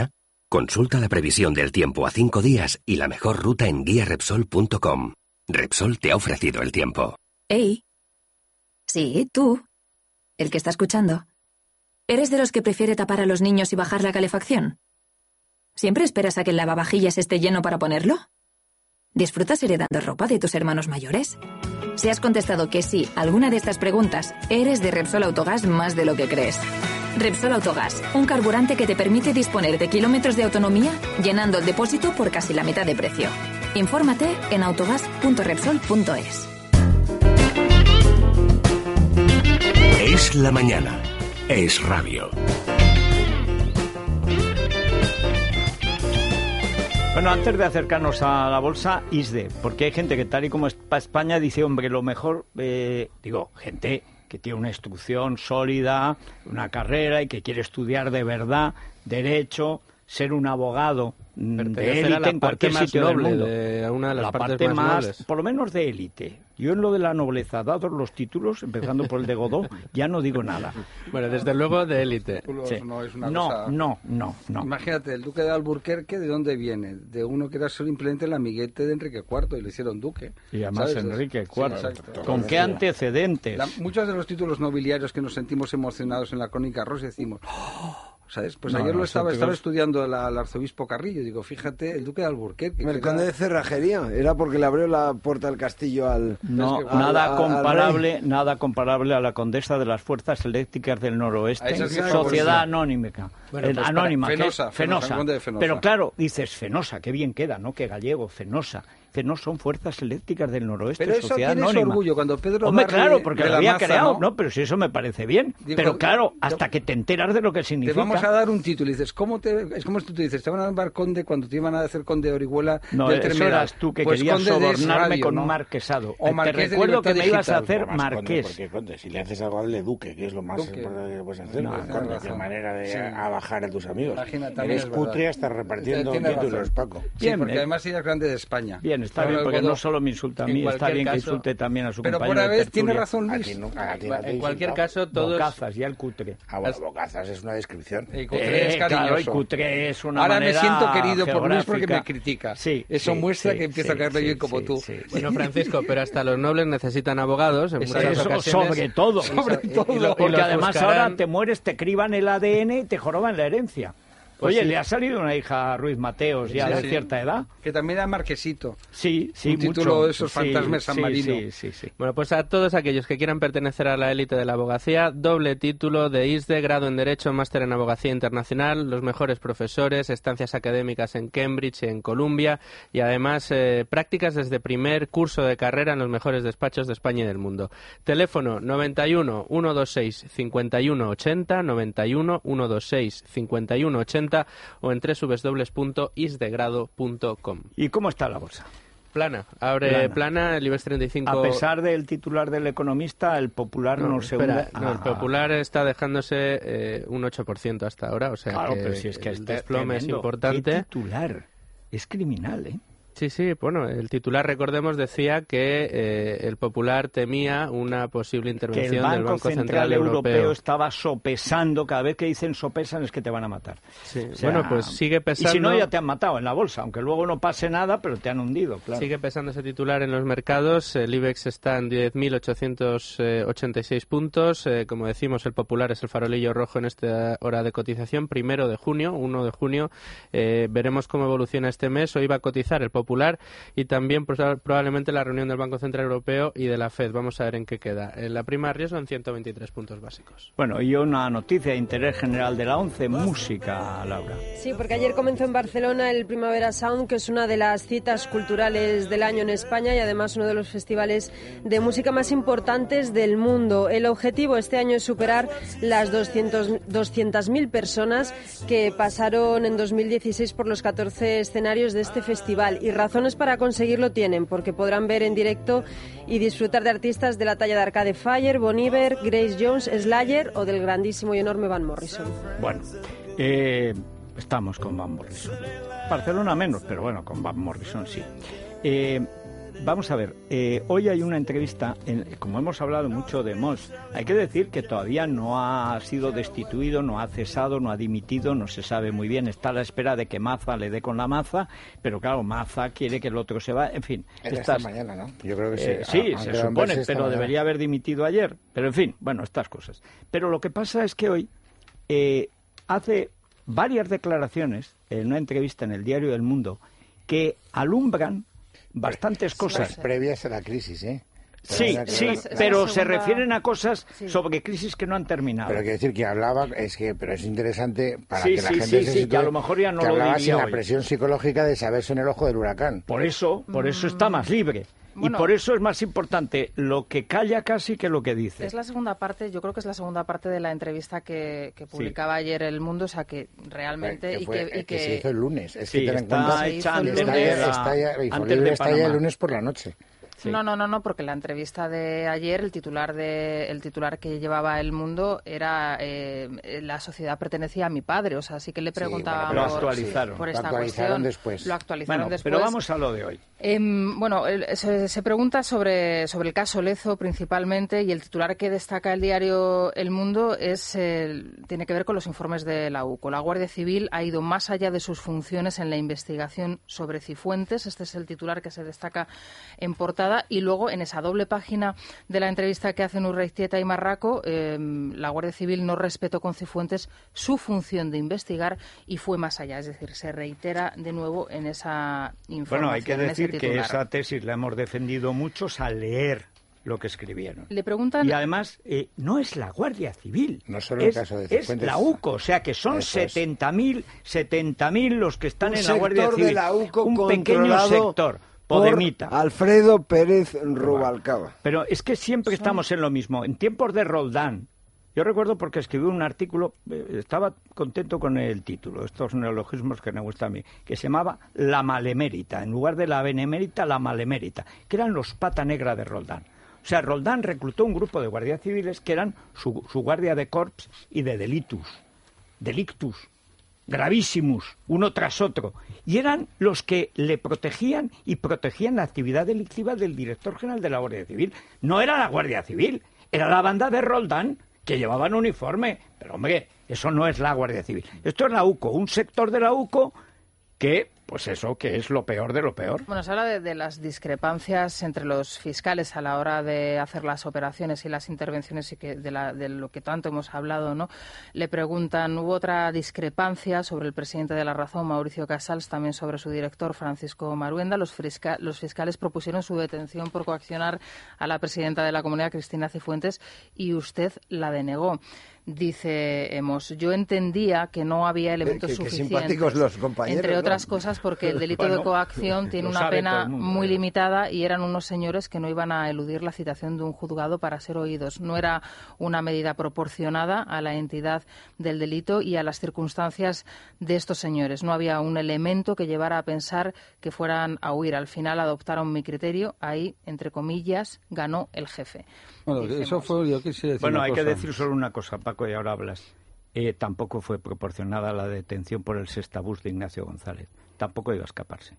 Consulta la previsión del tiempo a cinco días y la mejor ruta en guía repsol punto com. Repsol te ha ofrecido el tiempo. Ey. Sí, tú. El que está escuchando. ¿Eres de los que prefiere tapar a los niños y bajar la calefacción? ¿Siempre esperas a que el lavavajillas esté lleno para ponerlo? ¿Disfrutas heredando ropa de tus hermanos mayores? Si has contestado que sí a alguna de estas preguntas, eres de Repsol Autogás más de lo que crees. Repsol Autogás, un carburante que te permite disponer de kilómetros de autonomía llenando el depósito por casi la mitad de precio. Infórmate en autogás punto repsol punto es. Es la mañana. Es radio. Bueno, antes de acercarnos a la bolsa, I S D E, porque hay gente que tal y como está España dice, hombre, lo mejor, eh, digo, gente que tiene una instrucción sólida, una carrera y que quiere estudiar de verdad, derecho, ser un abogado de élite en cualquier sitio del mundo. De una de las la partes parte más, más, nobles. por lo menos de élite. Yo en lo de la nobleza, dados los títulos, empezando por el de Godó, ya no digo nada. Bueno, desde luego de élite. Sí. No, es una no, cosa... no, no, no. Imagínate, el duque de Alburquerque, ¿de dónde viene? De uno que era simplemente el amiguete de Enrique cuarto y le hicieron duque. Y además ¿sabes? Enrique cuarto. Sí, exacto. ¿Con qué antecedentes? La, muchos de los títulos nobiliarios que nos sentimos emocionados en la crónica rosa decimos... ¡Oh! ¿Sabes? Pues No, ayer no, lo estaba, títulos... estaba estudiando el, el arzobispo Carrillo. Digo, fíjate, el duque de Alburquerque. El conde de Cerrajería. Era porque le abrió la puerta del castillo al... No, al, nada al, comparable, al nada comparable a la condesa de las fuerzas eléctricas del noroeste, sociedad anónima, bueno, eh, pues anónima, para, que, Fenosa, Fenosa, Fenosa, Fenosa. Fenosa. Pero claro, dices Fenosa, qué bien queda, ¿no? Que gallego, Fenosa. Que no son fuerzas eléctricas del noroeste, pero eso sociedad tienes anónima. orgullo cuando Pedro Hombre, Marri claro, porque de lo la había Maza, creado, ¿no? ¿no? Pero si eso me parece bien. Dijo, pero claro, yo, hasta que te enteras de lo que significa. Te vamos a dar un título y dices, ¿cómo te, es como si tú te dices, te van a llamar conde cuando te iban a hacer conde de Orihuela no, del eso Tremedal. eras tú que pues querías sobornarme radio, con ¿no? un marquesado. O te marqués recuerdo que me digital. ibas a hacer Más marqués. Conde, porque, conde, si le haces algo al de duque, que es lo más Duque. importante que puedes hacer, No, pues, conde, razón. qué manera de Sí. abajar a tus amigos. Imagina, también Eres es verdad. cutre hasta repartiendo Tienes títulos, razón. Paco. Sí, Bien, porque eh. además ella es grande de España. Bien, está Ahora bien, porque Godó. no solo me insulta a En mí, está cualquier bien que caso- insulte también a su Pero compañero por de vez tiene tertulia. razón A Luis. ti no- a ti no te he En cualquier insultado. caso, todos... Bocazas, ya el cutre. Ah, bueno, bocazas es una descripción. Y cutre es Eh, claro, y cariñoso. cutre es una Ahora me manera siento querido por Luis porque geográfica. me critica. Sí, Eso sí, muestra sí, que empiezo sí, a caerle sí, bien como sí, tú. sí, sí. Bueno, Francisco, pero hasta los nobles necesitan abogados en muchas Eso, ocasiones. sobre todo, Sobre Y- y todo. lo- y porque los además buscarán- ahora te mueres, te criban el A D N y te joroban la herencia. Pues Oye, sí. le ha salido una hija a Ruiz Mateos ya Sí, de sí. cierta edad. Que también era marquesito. Sí, sí, Un título mucho. de esos Sí, fantasmas sí, San Marino. Sí, sí, sí. Bueno, pues a todos aquellos que quieran pertenecer a la élite de la abogacía, doble título de I S D E, grado en Derecho, máster en Abogacía Internacional, los mejores profesores, estancias académicas en Cambridge y en Columbia y además eh, prácticas desde primer curso de carrera en los mejores despachos de España y del mundo. Teléfono noventa y uno, ciento veintiséis, cincuenta y uno ochenta, noventa y uno, ciento veintiséis, cincuenta y uno ochenta o en doble u doble u doble u punto isdegrado punto com. ¿Y cómo está la bolsa? Plana, abre Plana. plana, el IBEX treinta y cinco... A pesar del titular del Economista, el Popular no, No, se espera, hunde. no, el Ah, Popular está dejándose eh, un ocho por ciento hasta ahora, o sea claro, que pero si es que el este desplome es tremendo. importante. ¿Qué titular? Es criminal, ¿eh? Sí, sí, bueno, el titular, recordemos, decía que eh, el Popular temía una posible Que intervención el Banco, del Banco Central, Central Europeo. Europeo. estaba sopesando, cada vez que dicen sopesan es que te van a matar. Sí, O sea, bueno, pues sigue pesando... Y si no, ya te han matado en la bolsa, aunque luego no pase nada, pero te han hundido, claro. Sigue pesando ese titular en los mercados. El IBEX está en diez mil ochocientos ochenta y seis puntos. Eh, como decimos, el Popular es el farolillo rojo en esta hora de cotización. Primero de junio, uno de junio. Eh, veremos cómo evoluciona este mes. Hoy va a cotizar el Popular y también pues, probablemente la reunión del Banco Central Europeo y de la Fed. Vamos a ver en qué queda. En la prima de riesgo en ciento veintitrés puntos básicos. Bueno, y una noticia de interés general de la ONCE, música, Laura. Sí, porque ayer comenzó en Barcelona el Primavera Sound, que es una de las citas culturales del año en España y además uno de los festivales de música más importantes del mundo. El objetivo este año es superar las doscientas mil personas que pasaron en dos mil dieciséis por los catorce escenarios de este festival. Y razones para conseguirlo tienen, porque podrán ver en directo y disfrutar de artistas de la talla de Arcade Fire, Bon Iver, Grace Jones, Slayer o del grandísimo y enorme Van Morrison. Bueno, eh, estamos con Van Morrison. Barcelona menos, pero bueno, con Van Morrison sí. Eh, vamos a ver, eh, hoy hay una entrevista, en, como hemos hablado mucho de Mols, hay que decir que todavía no ha sido destituido, no ha cesado, no ha dimitido, no se sabe muy bien, está a la espera de que Maza le dé con la maza, pero claro, Maza quiere que el otro se vaya, en fin. Esta estas, mañana, ¿no? Yo creo que sí. Eh, sí, ah, se supone, pero mañana. debería haber dimitido ayer, pero en fin, bueno, estas cosas. Pero lo que pasa es que hoy eh, hace varias declaraciones en una entrevista en el Diario del Mundo que alumbran bastantes cosas. Previas a la crisis, ¿eh? Sí, sí, es pero segunda... se refieren a cosas sí. sobre crisis que no han terminado. Pero quiero decir que hablaba, es que, pero es interesante para sí, que la sí, gente sí, se sí, sitúe, que a lo mejor ya no que lo hablaba diría sin hoy. la presión psicológica de saberse en el ojo del huracán. Por eso, por eso está más libre. Bueno, y por eso es más importante lo que calla casi que lo que dice. Es la segunda parte, yo creo que es la segunda parte de la entrevista que, que publicaba sí. ayer El Mundo, o sea que realmente... Que y, fue, que, y que, que se hizo el lunes, es sí, que ten en está cuenta, hecha está, antes está, de ya, la, está ya, antes de está ya el lunes por la noche. Sí. No, no, no, no, porque la entrevista de ayer, el titular de el titular que llevaba El Mundo era eh, la sociedad pertenecía a mi padre, o sea, sí que le preguntaban sí, bueno, lo actualizaron. por, por esta lo actualizaron cuestión. Después. Lo actualizaron bueno, después. Pero vamos a lo de hoy. Eh, bueno, se, se pregunta sobre, sobre el caso Lezo principalmente y el titular que destaca el diario El Mundo es eh, tiene que ver con los informes de la U C O. La Guardia Civil ha ido más allá de sus funciones en la investigación sobre Cifuentes. Este es el titular que se destaca en portada. Y luego, en esa doble página de la entrevista que hacen Urreiztieta y Marraco, eh, la Guardia Civil no respetó con Cifuentes su función de investigar y fue más allá. Es decir, se reitera de nuevo en esa información. Bueno, hay que decir que esa tesis la hemos defendido muchos al leer lo que escribieron. Le preguntan... Y además, eh, no es la Guardia Civil, no solo es, el caso de Cifuentes, es la U C O, o sea que son setenta mil los que están un en la Guardia Civil. De la U C O un pequeño sector. Podemita. Alfredo Pérez Rubalcaba. Pero es que siempre estamos en lo mismo. En tiempos de Roldán, yo recuerdo porque escribí un artículo, eh, estaba contento con el título, estos neologismos que me gustan a mí, que se llamaba La Malemérita, en lugar de la Benemérita, La Malemérita, que eran los pata negra de Roldán. O sea, Roldán reclutó un grupo de guardias civiles que eran su, su guardia de corps y de delitus, delictus, gravísimos, uno tras otro, y eran los que le protegían y protegían la actividad delictiva del director general de la Guardia Civil. No era la Guardia Civil, era la banda de Roldán, que llevaban uniforme, pero hombre, eso no es la Guardia Civil. Esto es la U C O, un sector de la U C O que, pues eso, que es lo peor de lo peor. Bueno, se habla de, de las discrepancias entre los fiscales a la hora de hacer las operaciones y las intervenciones y que de, la, de lo que tanto hemos hablado, ¿no? Le preguntan, hubo otra discrepancia sobre el presidente de La Razón, Mauricio Casals, también sobre su director, Francisco Maruenda. Los, fisca, los fiscales propusieron su detención por coaccionar a la presidenta de la Comunidad, Cristina Cifuentes, y usted la denegó. Dice Hemos, yo entendía que no había elementos que, que suficientes. Simpáticos los compañeros, entre otras ¿no? cosas porque el delito bueno, de coacción tiene una pena mundo, muy ¿eh? limitada y eran unos señores que no iban a eludir la citación de un juzgado para ser oídos. No era una medida proporcionada a la entidad del delito y a las circunstancias de estos señores. No había un elemento que llevara a pensar que fueran a huir. Al final adoptaron mi criterio. Ahí, entre comillas, ganó el jefe. Bueno, eso fue, yo quisiera decir Bueno, hay cosa. que decir solo una cosa, Paco, y ahora hablas. Eh, tampoco fue proporcionada la detención por el sextabús de Ignacio González. Tampoco iba a escaparse.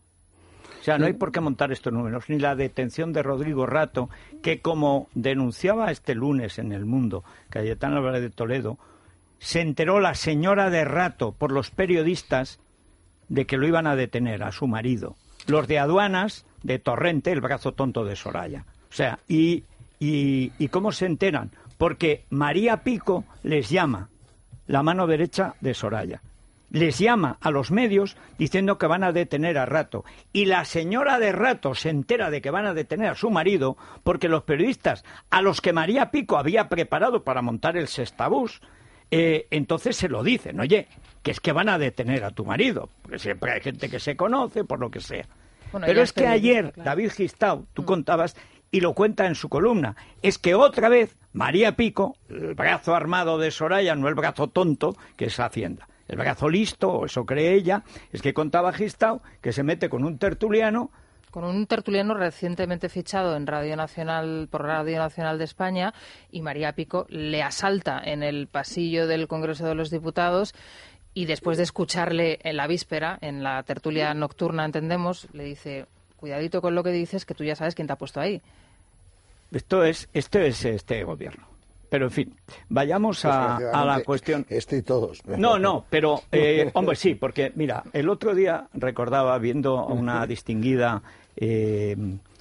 O sea, no hay por qué montar estos números, ni la detención de Rodrigo Rato, que como denunciaba este lunes en El Mundo, Cayetano Álvarez de Toledo, se enteró la señora de Rato por los periodistas de que lo iban a detener, a su marido. Los de aduanas, de Torrente, el brazo tonto de Soraya. O sea, y... ¿Y, ¿Y cómo se enteran? Porque María Pico les llama, la mano derecha de Soraya. Les llama a los medios diciendo que van a detener a Rato. Y la señora de Rato se entera de que van a detener a su marido porque los periodistas a los que María Pico había preparado para montar el sextabús, eh, entonces se lo dicen, oye, que es que van a detener a tu marido. Porque siempre hay gente que se conoce, por lo que sea. Bueno, pero es que ayer, claro. David Gistau, tú mm. contabas... y lo cuenta en su columna, es que otra vez María Pico, el brazo armado de Soraya, no el brazo tonto, que es Hacienda, el brazo listo, o eso cree ella, es que contaba Gistau que se mete con un tertuliano, con un tertuliano recientemente fichado en Radio Nacional por Radio Nacional de España, y María Pico le asalta en el pasillo del Congreso de los Diputados. Y después de escucharle en la víspera, en la tertulia nocturna, entendemos, le dice... cuidadito con lo que dices, que tú ya sabes quién te ha puesto ahí. Esto es, esto es este gobierno. Pero, en fin, vayamos a, a la cuestión... Este y todos. No, no, pero, eh, hombre, sí, porque, mira, el otro día recordaba, viendo a una distinguida, eh,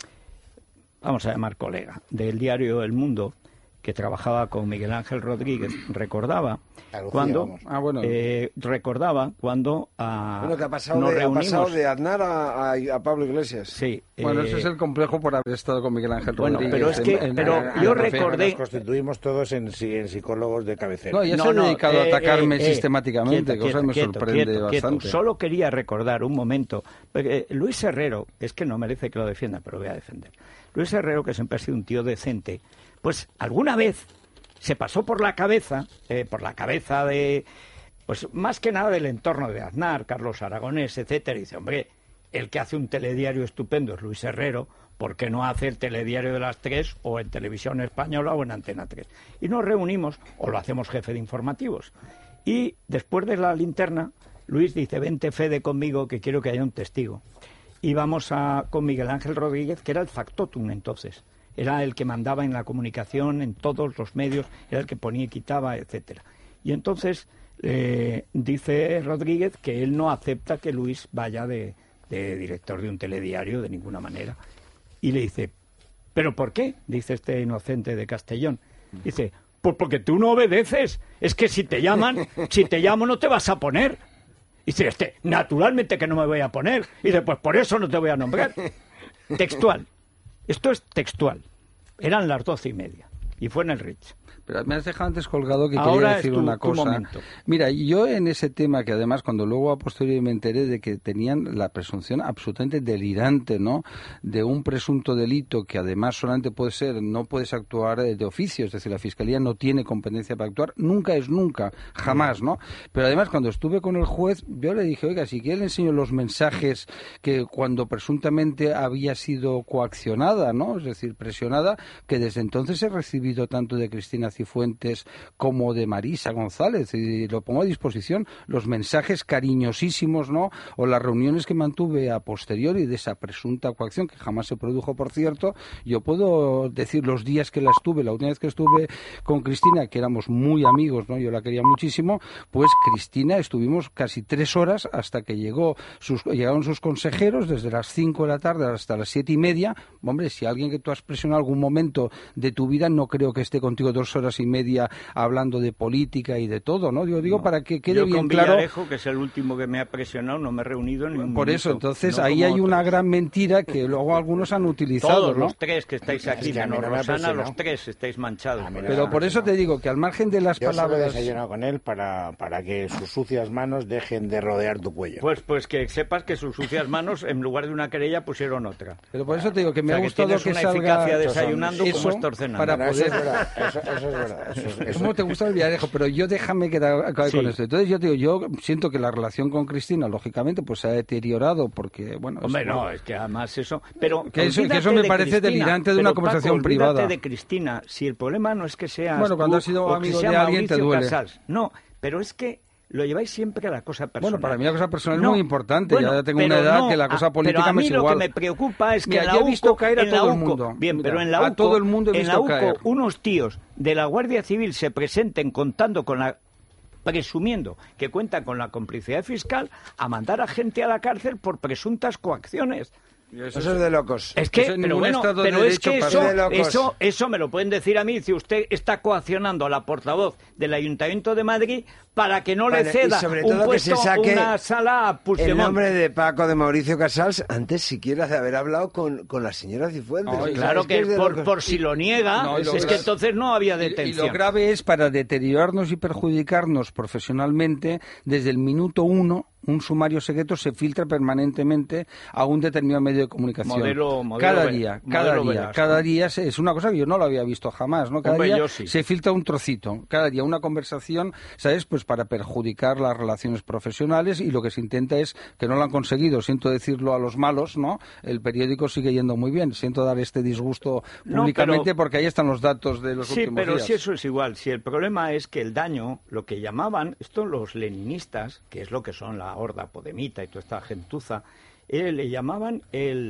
vamos a llamar colega, del diario El Mundo, que trabajaba con Miguel Ángel Rodríguez, recordaba Lucía, cuando ah, bueno. eh, recordaba cuando a, Bueno, que ha pasado, nos de, ha reunimos... pasado de Aznar a, a, a Pablo Iglesias. Sí. Bueno, eh, ese es el complejo por haber estado con Miguel Ángel bueno, Rodríguez. pero es que, en, en, pero en, yo en recordé... Nos constituimos todos en, en psicólogos de cabecera. No, ya no, se ha no, dedicado eh, a atacarme eh, eh, sistemáticamente, quieto, cosa que me quieto, sorprende quieto, bastante. Quieto. Solo quería recordar un momento, porque Luis Herrero, es que no merece que lo defienda, pero lo voy a defender. Luis Herrero, que siempre ha sido un tío decente, pues alguna vez se pasó por la cabeza, eh, por la cabeza de, pues más que nada del entorno de Aznar, Carlos Aragonés, etcétera, y dice, hombre, el que hace un telediario estupendo es Luis Herrero, ¿por qué no hace el telediario de las tres o en Televisión Española o en Antena tres? Y nos reunimos, o lo hacemos jefe de informativos. Y después de la linterna, Luis dice, vente Fede conmigo que quiero que haya un testigo. Y vamos a, con Miguel Ángel Rodríguez, que era el factotum entonces. Era el que mandaba en la comunicación, en todos los medios, era el que ponía y quitaba, etcétera. Y entonces eh, dice Rodríguez que él no acepta que Luis vaya de, de director de un telediario de ninguna manera. Y le dice, ¿pero por qué? Dice este inocente de Castellón. Dice, pues porque tú no obedeces. Es que si te llaman, si te llamo no te vas a poner. Y dice, este, naturalmente que no me voy a poner. Y dice, pues por eso no te voy a nombrar. Textual. Esto es textual. Eran las doce y media. Y fue en el Ritz. Pero me has dejado antes colgado que Ahora quería decir tu, una cosa. Mira, yo en ese tema, que además cuando luego a posteriori me enteré de que tenían la presunción absolutamente delirante, ¿no?, de un presunto delito que además solamente puede ser, no puedes actuar de oficio, es decir, la Fiscalía no tiene competencia para actuar, nunca es nunca, jamás, ¿no? Pero además cuando estuve con el juez, yo le dije, oiga, si quiere le enseño los mensajes que cuando presuntamente había sido coaccionada, ¿no?, es decir, presionada, que desde entonces he recibido tanto de Cristina Cifuentes como de Marisa González, y lo pongo a disposición, los mensajes cariñosísimos, ¿no?, o las reuniones que mantuve a posteriori de esa presunta coacción, que jamás se produjo, por cierto. Yo puedo decir los días que la estuve, la última vez que estuve con Cristina, que éramos muy amigos, ¿no?, yo la quería muchísimo, pues Cristina estuvimos casi tres horas hasta que llegó sus, llegaron sus consejeros desde las cinco de la tarde hasta las siete y media. Hombre, si alguien que tú has presionado algún momento de tu vida, no creo que esté contigo dos horas y media hablando de política y de todo, ¿no? Yo digo, no, para que quede yo bien con claro. Villarejo, que es el último que me ha presionado, no me he reunido ni un Por minuto, eso, entonces, no ahí hay otros. una gran mentira que luego algunos han utilizado, Todos ¿no? los tres que estáis aquí, Es que a mí menos no me ha Rosana, presionado. los tres estáis manchados. por Pero eso. por eso te digo que al margen de las Yo solo he palabras... desayunado con él para, para que sus sucias manos dejen de rodear tu cuello. Pues, pues que sepas que sus sucias manos, en lugar de una querella, pusieron otra. Pero por eso te digo que me O sea, ha que gustado tienes que una salga... eficacia desayunando eso como estorcenando. para Bueno, poder... eso es verdad, eso, eso es verdad. Eso es- eso- ¿Cómo te gusta el Villarejo? Pero yo déjame que acabe Sí. con esto. Entonces yo te digo, yo siento que la relación con Cristina, lógicamente, pues se ha deteriorado porque, bueno... Hombre, es- no, es que además eso... Pero Que eso- que olvídate eso me de parece Cristina, delirante de pero, una conversación Paco, olvídate privada. de Cristina. Si el problema no es que seas Bueno, cuando tú has sido o que amigo sea de alguien te Mauricio duele. Casals. No, pero es que lo lleváis siempre a la cosa personal. Bueno, para mí la cosa personal No, es muy importante. bueno, ya tengo pero una edad no, que la cosa a- política pero a mí me es lo igual. que me preocupa es que Mira, en la yo he UCO, visto caer a en la todo el UCO, mundo. bien, Mira, pero en la a UCO, todo el mundo he en visto la UCO, caer. unos tíos de la Guardia Civil se presenten contando con la presumiendo que cuentan con la complicidad fiscal a mandar a gente a la cárcel por presuntas coacciones. Eso es de locos. Es que, Eso en pero ningún bueno, Estado de pero es Derecho que pasa. eso, De locos. eso, eso me lo pueden decir a mí si usted está coaccionando a la portavoz del Ayuntamiento de Madrid para que no Vale, le y ceda sobre un todo que puesto, se saque una sala a El Puigdemont. nombre de Paco de Mauricio Casals antes siquiera de haber hablado con, con la señora Cifuentes. Ay, O sea, Claro es que es de por, locos. por si lo niega, No, y lo es que gra- entonces no había Y- Y, detención. lo grave es para deteriorarnos y perjudicarnos profesionalmente, desde el minuto uno, un sumario secreto se filtra permanentemente a un determinado medio de comunicación. Modelo- modelo cada Ve- día, cada modelo día, Velasco. cada día es, es una cosa que yo no lo había visto jamás, ¿no? Cada Hombre, día yo sí. se filtra un trocito, cada día una conversación, ¿sabes? Pues para perjudicar las relaciones profesionales, y lo que se intenta es, que no lo han conseguido, siento decirlo a los malos, ¿no? El periódico sigue yendo muy bien, siento dar este disgusto No, públicamente pero- porque ahí están los datos de los Sí, últimos pero días. si eso es igual, si el problema es que el daño, lo que llamaban, esto los leninistas, que es lo que son la horda podemita y toda esta gentuza, eh, le llamaban el,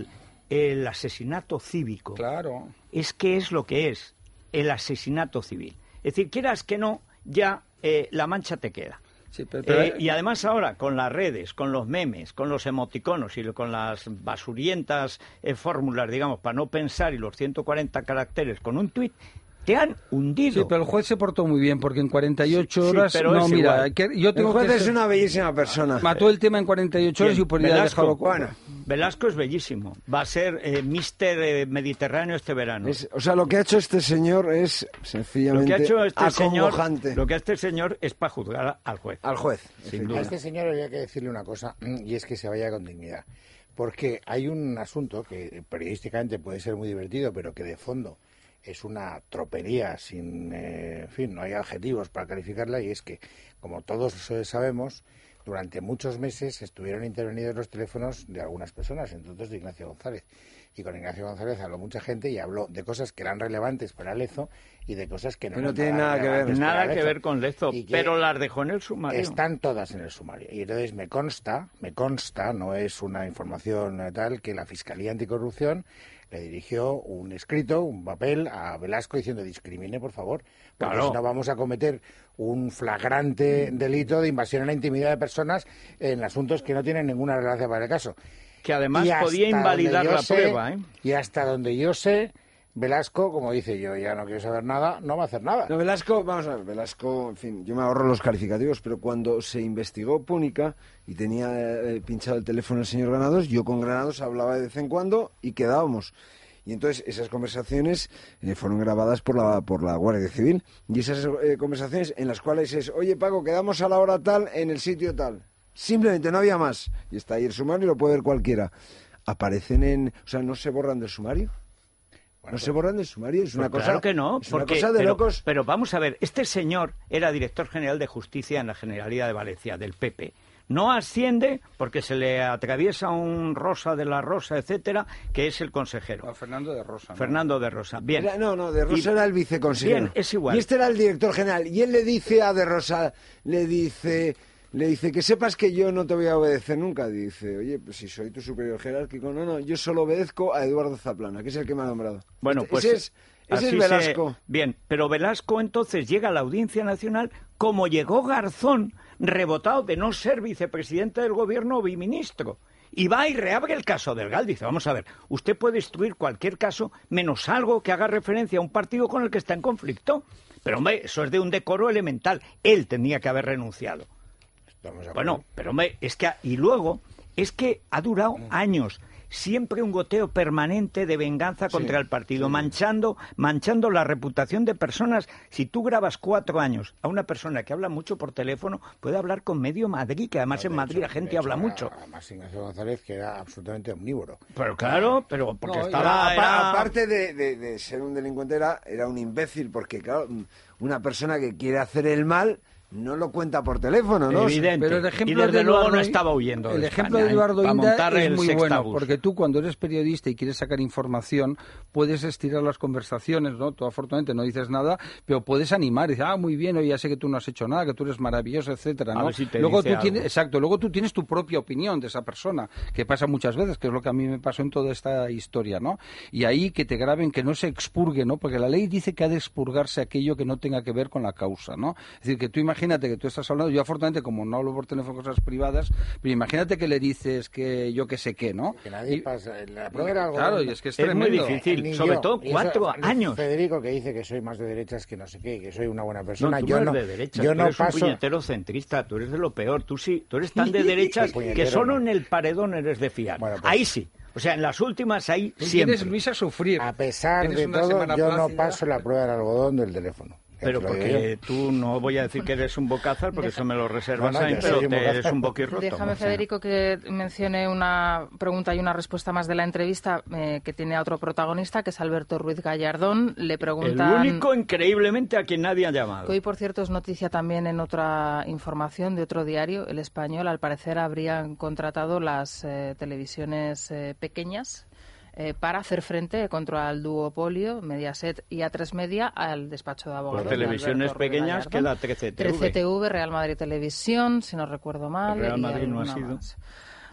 el asesinato cívico. Claro. Es que es lo que es, el asesinato civil. Es decir, quieras que no, ya eh, la mancha te queda. Sí, pero, pero... Eh, y además ahora, con las redes, con los memes, con los emoticonos y con las basurientas eh, fórmulas, digamos, para no pensar, y los ciento cuarenta caracteres con un tuit, te han hundido. Sí, pero el juez se portó muy bien, porque en cuarenta y ocho sí, horas... Sí, no, mira, que, yo tengo el juez que es ser... una bellísima persona. Mató el tema en cuarenta y ocho horas y podría dejarlo... Bueno, Velasco es bellísimo. Va a ser eh, míster eh, Mediterráneo este verano. Es, o sea, lo que ha hecho este señor es sencillamente lo que ha hecho este acongojante. Señor, lo que ha este señor es para juzgar al juez. Al juez, sin duda. A este señor habría que decirle una cosa, y es que se vaya con dignidad. Porque hay un asunto que periodísticamente puede ser muy divertido, pero que de fondo es una tropería sin, eh, en fin, no hay adjetivos para calificarla, y es que, como todos eh, sabemos, durante muchos meses estuvieron intervenidos los teléfonos de algunas personas, entre otros de Ignacio González. Y con Ignacio González habló mucha gente y habló de cosas que eran relevantes para Lezo y de cosas que no, pero no eran tiene nada que ver. Nada que ver con Lezo, pero las dejó en el sumario. Están todas en el sumario. Y entonces me consta, me consta, no es una información tal, que la Fiscalía Anticorrupción le dirigió un escrito, un papel a Velasco diciendo discrimine, por favor, porque claro. si no vamos a cometer un flagrante delito de invasión a la intimidad de personas en asuntos que no tienen ninguna relación para el caso. Que además podía invalidar la sé, prueba, ¿eh? Y hasta donde yo sé, Velasco, como dice yo, ya no quiero saber nada, no va a hacer nada. No, Velasco, vamos a ver, Velasco, en fin, yo me ahorro los calificativos, pero cuando se investigó Púnica y tenía eh, pinchado el teléfono el señor Granados, yo con Granados hablaba de vez en cuando y quedábamos. Y entonces esas conversaciones eh, fueron grabadas por la por la Guardia Civil. Y esas eh, conversaciones en las cuales es, oye Paco, quedamos a la hora tal en el sitio tal. Simplemente no había más. Y está ahí el sumario y lo puede ver cualquiera. Aparecen en... O sea, ¿no se borran del sumario? ¿No se borran del sumario? Es una pues cosa... Claro que no, es una porque, cosa de pero, locos. Pero vamos a ver, este señor era director general de Justicia en la Generalidad de Valencia, del P P. No asciende porque se le atraviesa un Rosa de la Rosa, etcétera, que es el consejero. No, Fernando de Rosa. ¿no? Fernando de Rosa, bien. Era, no, no, de Rosa y, era el viceconsejero. Bien, es igual. Y este era el director general. Y él le dice a de Rosa, le dice... Le dice, que sepas que yo no te voy a obedecer nunca. Dice, oye, pues si soy tu superior jerárquico. No, no, yo solo obedezco a Eduardo Zaplana, que es el que me ha nombrado. Bueno, este, pues ese es, ese es Velasco. Se... Bien, pero Velasco entonces llega a la Audiencia Nacional como llegó Garzón, rebotado de no ser vicepresidente del gobierno o biministro. Y va y reabre el caso del Gal. Dice, vamos a ver, usted puede instruir cualquier caso menos algo que haga referencia a un partido con el que está en conflicto. Pero, hombre, eso es de un decoro elemental. Él tenía que haber renunciado. Bueno, pero hombre, es que... Y luego, es que ha durado años. Siempre un goteo permanente de venganza contra sí, el partido, sí. manchando manchando la reputación de personas. Si tú grabas cuatro años a una persona que habla mucho por teléfono, puede hablar con medio Madrid, que además no, en Madrid hecho, la gente habla hecho, mucho. Además, Ignacio González, que era absolutamente omnívoro. Pero claro, pero porque no, estaba... Era, era... Aparte de, de, de ser un delincuente, era, era un imbécil, porque claro, una persona que quiere hacer el mal... No lo cuenta por teléfono, ¿no? Evidente. Pero el ejemplo y desde de luego Eduardo, no estaba huyendo. El de ejemplo España, de Eduardo ¿eh? Inda es muy bueno, sextabus. Porque tú cuando eres periodista y quieres sacar información, puedes estirar las conversaciones, ¿no? Tú afortunadamente no dices nada, pero puedes animar, y dices, ah, muy bien, oye, ya sé que tú no has hecho nada, que tú eres maravilloso, etcétera, ¿no? A ver si te luego dice tú tienes, algo. exacto, luego tú tienes tu propia opinión de esa persona, que pasa muchas veces, que es lo que a mí me pasó en toda esta historia, ¿no? Y ahí que te graben, que no se expurgue, ¿no? Porque la ley dice que ha de expurgarse aquello que no tenga que ver con la causa, ¿no? Es decir, que tú imagínate que tú estás hablando, yo afortunadamente como no hablo por teléfono cosas privadas, pero imagínate que le dices que yo que sé qué, ¿no? Que nadie y, pasa. La prueba era algo claro, y es que es, es tremendo. muy difícil, sobre yo. todo cuatro eso, años. Federico, que dice que soy más de derechas que no sé qué, que soy una buena persona. No, tú yo no no, eres de derechas, yo tú no eres paso... un puñetero centrista, tú eres de lo peor. Tú sí, tú eres tan de derechas que solo no. en el paredón eres de fiar. Bueno, pues, ahí sí. O sea, en las últimas ahí tú siempre. Tienes, Luis, a sufrir. A pesar de todo, yo plácida. no paso la prueba del algodón del teléfono. Pero porque tú no voy a decir que eres un bocazar, porque Deja... eso me lo reservas no, no, ahí, pero te eres un boquirroto. Déjame, Federico, que mencione una pregunta y una respuesta más de la entrevista eh, que tiene a otro protagonista, que es Alberto Ruiz Gallardón. Le preguntan... El único, increíblemente, a quien nadie ha llamado. Que hoy, por cierto, es noticia también en otra información de otro diario, El Español. Al parecer habrían contratado las eh, televisiones eh, pequeñas Eh, para hacer frente contra el duopolio Mediaset y A tres Media al despacho de abogados. Por televisiones de pequeñas queda trece T V. trece T V, Real Madrid Televisión, si no recuerdo mal. El Real y Madrid no ha sido. Más.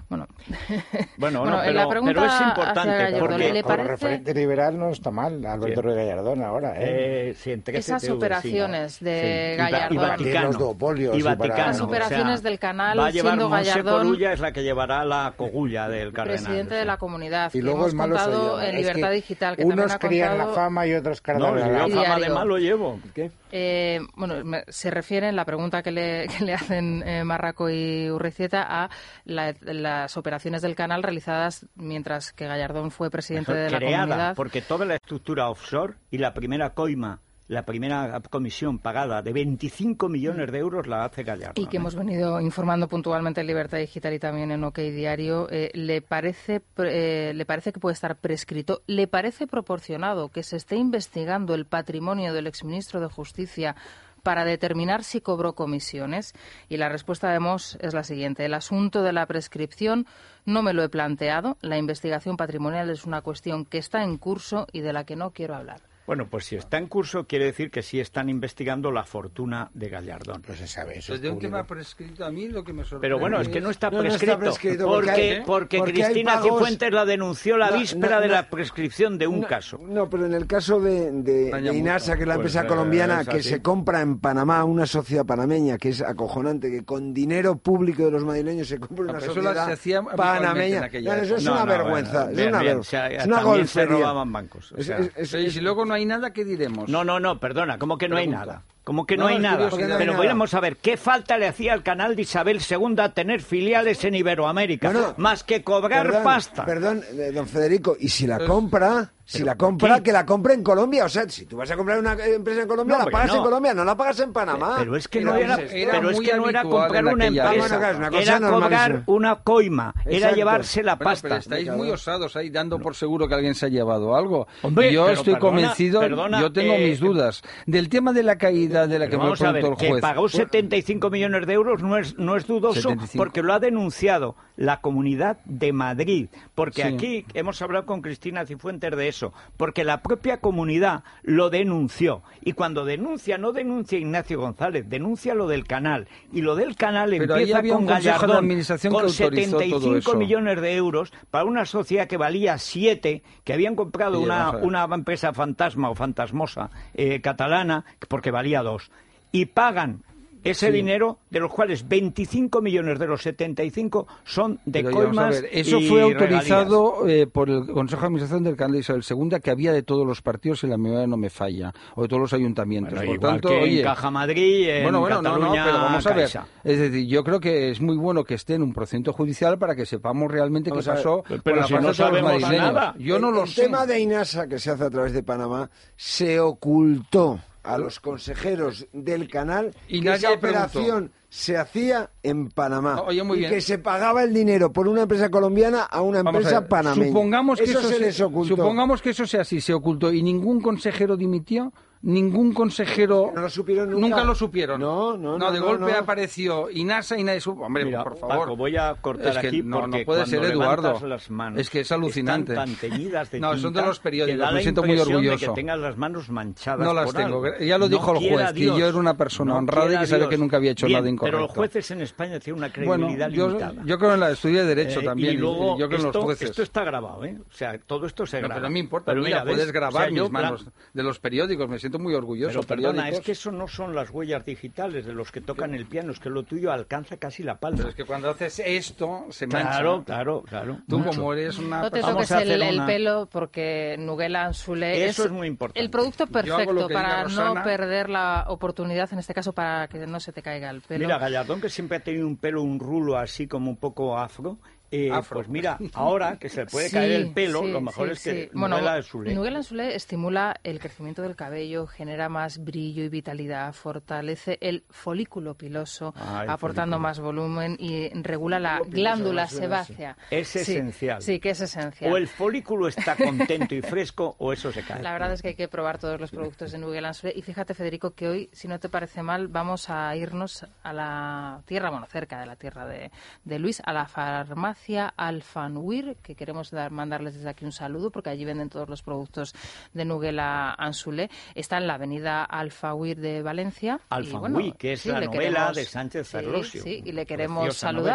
Bueno, bueno, bueno no, pero, la pregunta pero es importante porque ¿le como parece... referente liberal no está mal Alberto Ruiz Gallardón ahora, ¿eh? Eh, sí, entre Esas C T V, operaciones sí, de sí. Gallardón. Y Vaticano. Los duopolios Y y para- Vaticano. Las operaciones o sea, del canal, va a llevar siendo Monse Gallardón Corulla, es la que llevará la cogulla del cardenal. presidente de la comunidad. Y que luego hemos el malo soy contado yo. en Es Libertad que Digital, que unos también ha querían contado... la fama y otros No, cargar yo la fama de diario. malo llevo. ¿Qué? Eh, bueno, me- se refiere en la pregunta que le, que le hacen eh, Marraco y Urricieta a la- las operaciones del canal realizadas mientras que Gallardón fue presidente de la Creada, comunidad. porque toda la estructura offshore y la primera coima, la primera comisión pagada de veinticinco millones de euros la hace Gallardón. Y que hemos venido informando puntualmente en Libertad Digital y también en OK Diario. Eh, ¿le parece pre- eh, le parece que puede estar prescrito? ¿Le parece proporcionado que se esté investigando el patrimonio del exministro de Justicia para determinar si cobró comisiones? Y la respuesta de Mos es la siguiente. El asunto de la prescripción no me lo he planteado. La investigación patrimonial es una cuestión que está en curso y de la que no quiero hablar. Bueno, pues si está en curso, quiere decir que sí están investigando la fortuna de Gallardón. Pues se sabe, eso Pues es de un público. tema prescrito a mí lo que me sorprende. Pero bueno, es que no está No, no está prescrito, prescrito, porque, porque hay- porque porque hay Cristina pagos- Cifuentes la denunció la No, víspera no, de no. la prescripción de un no, caso. No, pero en el caso de, de, Vaya de Inasa, multa. que es la Pues, empresa eh, colombiana, es que así. se compra en Panamá una sociedad panameña, que es acojonante, que con dinero público de los madrileños se compra No, una pero eso la- sociedad se hacía habitualmente en panameña. aquella No, eso es No, una no, vergüenza, bueno, es bien, una, bien, ver- o sea, es una también se golfería. robaban bancos. o Es- sea. es- es- Sí, y si luego no hay nada, ¿qué diremos? No, no, no, perdona, ¿cómo que no hay Pregunta. nada? ¿Cómo que no, No, hay es nada? curiosidad. Pero No hay vamos a ver, ¿qué falta le hacía al canal de Isabel segunda tener filiales en Iberoamérica? Bueno, más que cobrar Perdón, pasta. Perdón, eh, don Federico, y si la Pues- compra, si ¿Pero la por compra, qué? que la compre en Colombia. O sea, si tú vas a comprar una eh, empresa en Colombia, No, la hombre, pagas no. en Colombia, no la pagas en Panamá. Pero es que Era no era, un esto. era pero es muy que no era habitual comprar en una aquella empresa, época. Bueno, claro, es una cosa era cobrar normalísima. una coima, era Exacto. llevarse la Bueno, pasta. pero estáis Claro. muy osados ahí dando por seguro que alguien se ha llevado algo. Hombre, Y yo pero estoy perdona, convencido, perdona, yo tengo eh, mis dudas. Del tema de la caída de la que Pero me vamos a ver, preguntó el que juez. pagó setenta y cinco millones de euros no es, no es dudoso setenta y cinco. porque lo ha denunciado la Comunidad de Madrid. Porque Sí. aquí hemos hablado con Cristina Cifuentes de eso. Porque la propia comunidad lo denunció. Y cuando denuncia, no denuncia Ignacio González, denuncia lo del canal. Y lo del canal Pero ahí empieza había con un consejo de Gallardón administración que con autorizó setenta y todo cinco eso. millones de euros para una sociedad que valía siete, que habían comprado Sí, una, vamos a ver. una empresa fantasma o fantasmosa eh, catalana porque valía dos. Y pagan ese Sí. dinero, de los cuales veinticinco millones de los setenta y cinco son de Pero ya vamos a coimas ver, eso y fue regalías. autorizado eh, por el Consejo de Administración del Canal de Isabel segunda, que había de todos los partidos, y la memoria no me falla, o de todos los ayuntamientos. Bueno, por igual tanto, que oye, en Caja Madrid, en bueno, bueno, no, no, Cataluña, pero vamos a ver. Caixa. Es decir, yo creo que es muy bueno que esté en un procedimiento judicial para que sepamos realmente Vamos qué a ver, pasó pero con la si pasta no de todos los sabemos madrileños. nada. Yo no el, lo el sé. tema de Inasa, que se hace a través de Panamá, se ocultó a los consejeros del canal Y que esa nadie preguntó. operación se hacía en Panamá. No, oye, muy y bien. que se pagaba el dinero por una empresa colombiana a una Vamos empresa a ver, panameña. Supongamos que eso, eso, se se- les ocultó. supongamos que eso sea así, se ocultó y ningún consejero dimitió, ningún consejero No lo supieron nunca. lo supieron. No, no, no, de no, golpe no. apareció Inasa y nadie supo. Hombre, Mira, por favor. Paco, voy a cortar Es que aquí no, porque no puede cuando ser, Eduardo. levantas las manos Es que es alucinante. están tan teñidas de No, son tinta de los periódicos, que da me la siento muy impresión de orgulloso. que tengas las manos manchadas No las por tengo. algo. Ya lo dijo No el juez, quiera que Dios, yo era una persona no honrada y quiera que sabe Dios. que nunca había hecho Bien, nada incorrecto. Pero los jueces en España tienen una Bueno, credibilidad yo, limitada. yo creo en la estudié de Derecho Eh, también, y luego yo creo en esto, los jueces. esto está grabado, ¿eh? O sea, todo esto se No, graba. pero no me importa, Pero mira, puedes ¿ves? grabar O sea, yo mis manos plan- de los periódicos, me siento muy orgulloso. Pero perdona, periódicos. es que eso no son las huellas digitales de los que tocan el piano, es que lo tuyo alcanza casi la palma. Pero es que cuando haces esto, se mancha. Claro, claro, claro. Tú mucho. como eres una No te persona- toques Vamos a el, hacer el una- pelo porque Nuguela Anzulé Eso es muy importante. el producto Yo hago lo perfecto que para diga Rosana. no perder la oportunidad, en este caso para que no se te caiga el pelo. Mira, Gallardón, que siempre ha tenido un pelo, un rulo así como un poco afro, eh, Afro. pues mira, ahora que se le puede Sí, caer el pelo, sí, lo mejor sí, es que sí. Bueno, Nuguela Anzulé. Nuguela Anzulé estimula el crecimiento del cabello, genera más brillo y vitalidad, fortalece el folículo piloso, Ah, el aportando folículo. más volumen y regula la Folículo piloso, glándula no suena así. sebácea. Es Sí, esencial. Sí, que es esencial. O el folículo está contento y fresco o eso se cae. La verdad es que hay que probar todos los productos de Nuguela Anzulé. Y fíjate, Federico, que hoy, si no te parece mal, vamos a irnos a la tierra, bueno, cerca de la tierra de, de Luis, a la farmacia Alfanwir, que queremos dar, mandarles desde aquí un saludo, porque allí venden todos los productos de Nuguela Anzulé. Está en la avenida Alfanwir de Valencia. y, Alfanwir, bueno, que es sí, la le novela queremos- de Sánchez sí, Ferlosio. Sí, y le queremos Preciosa saludar. novela.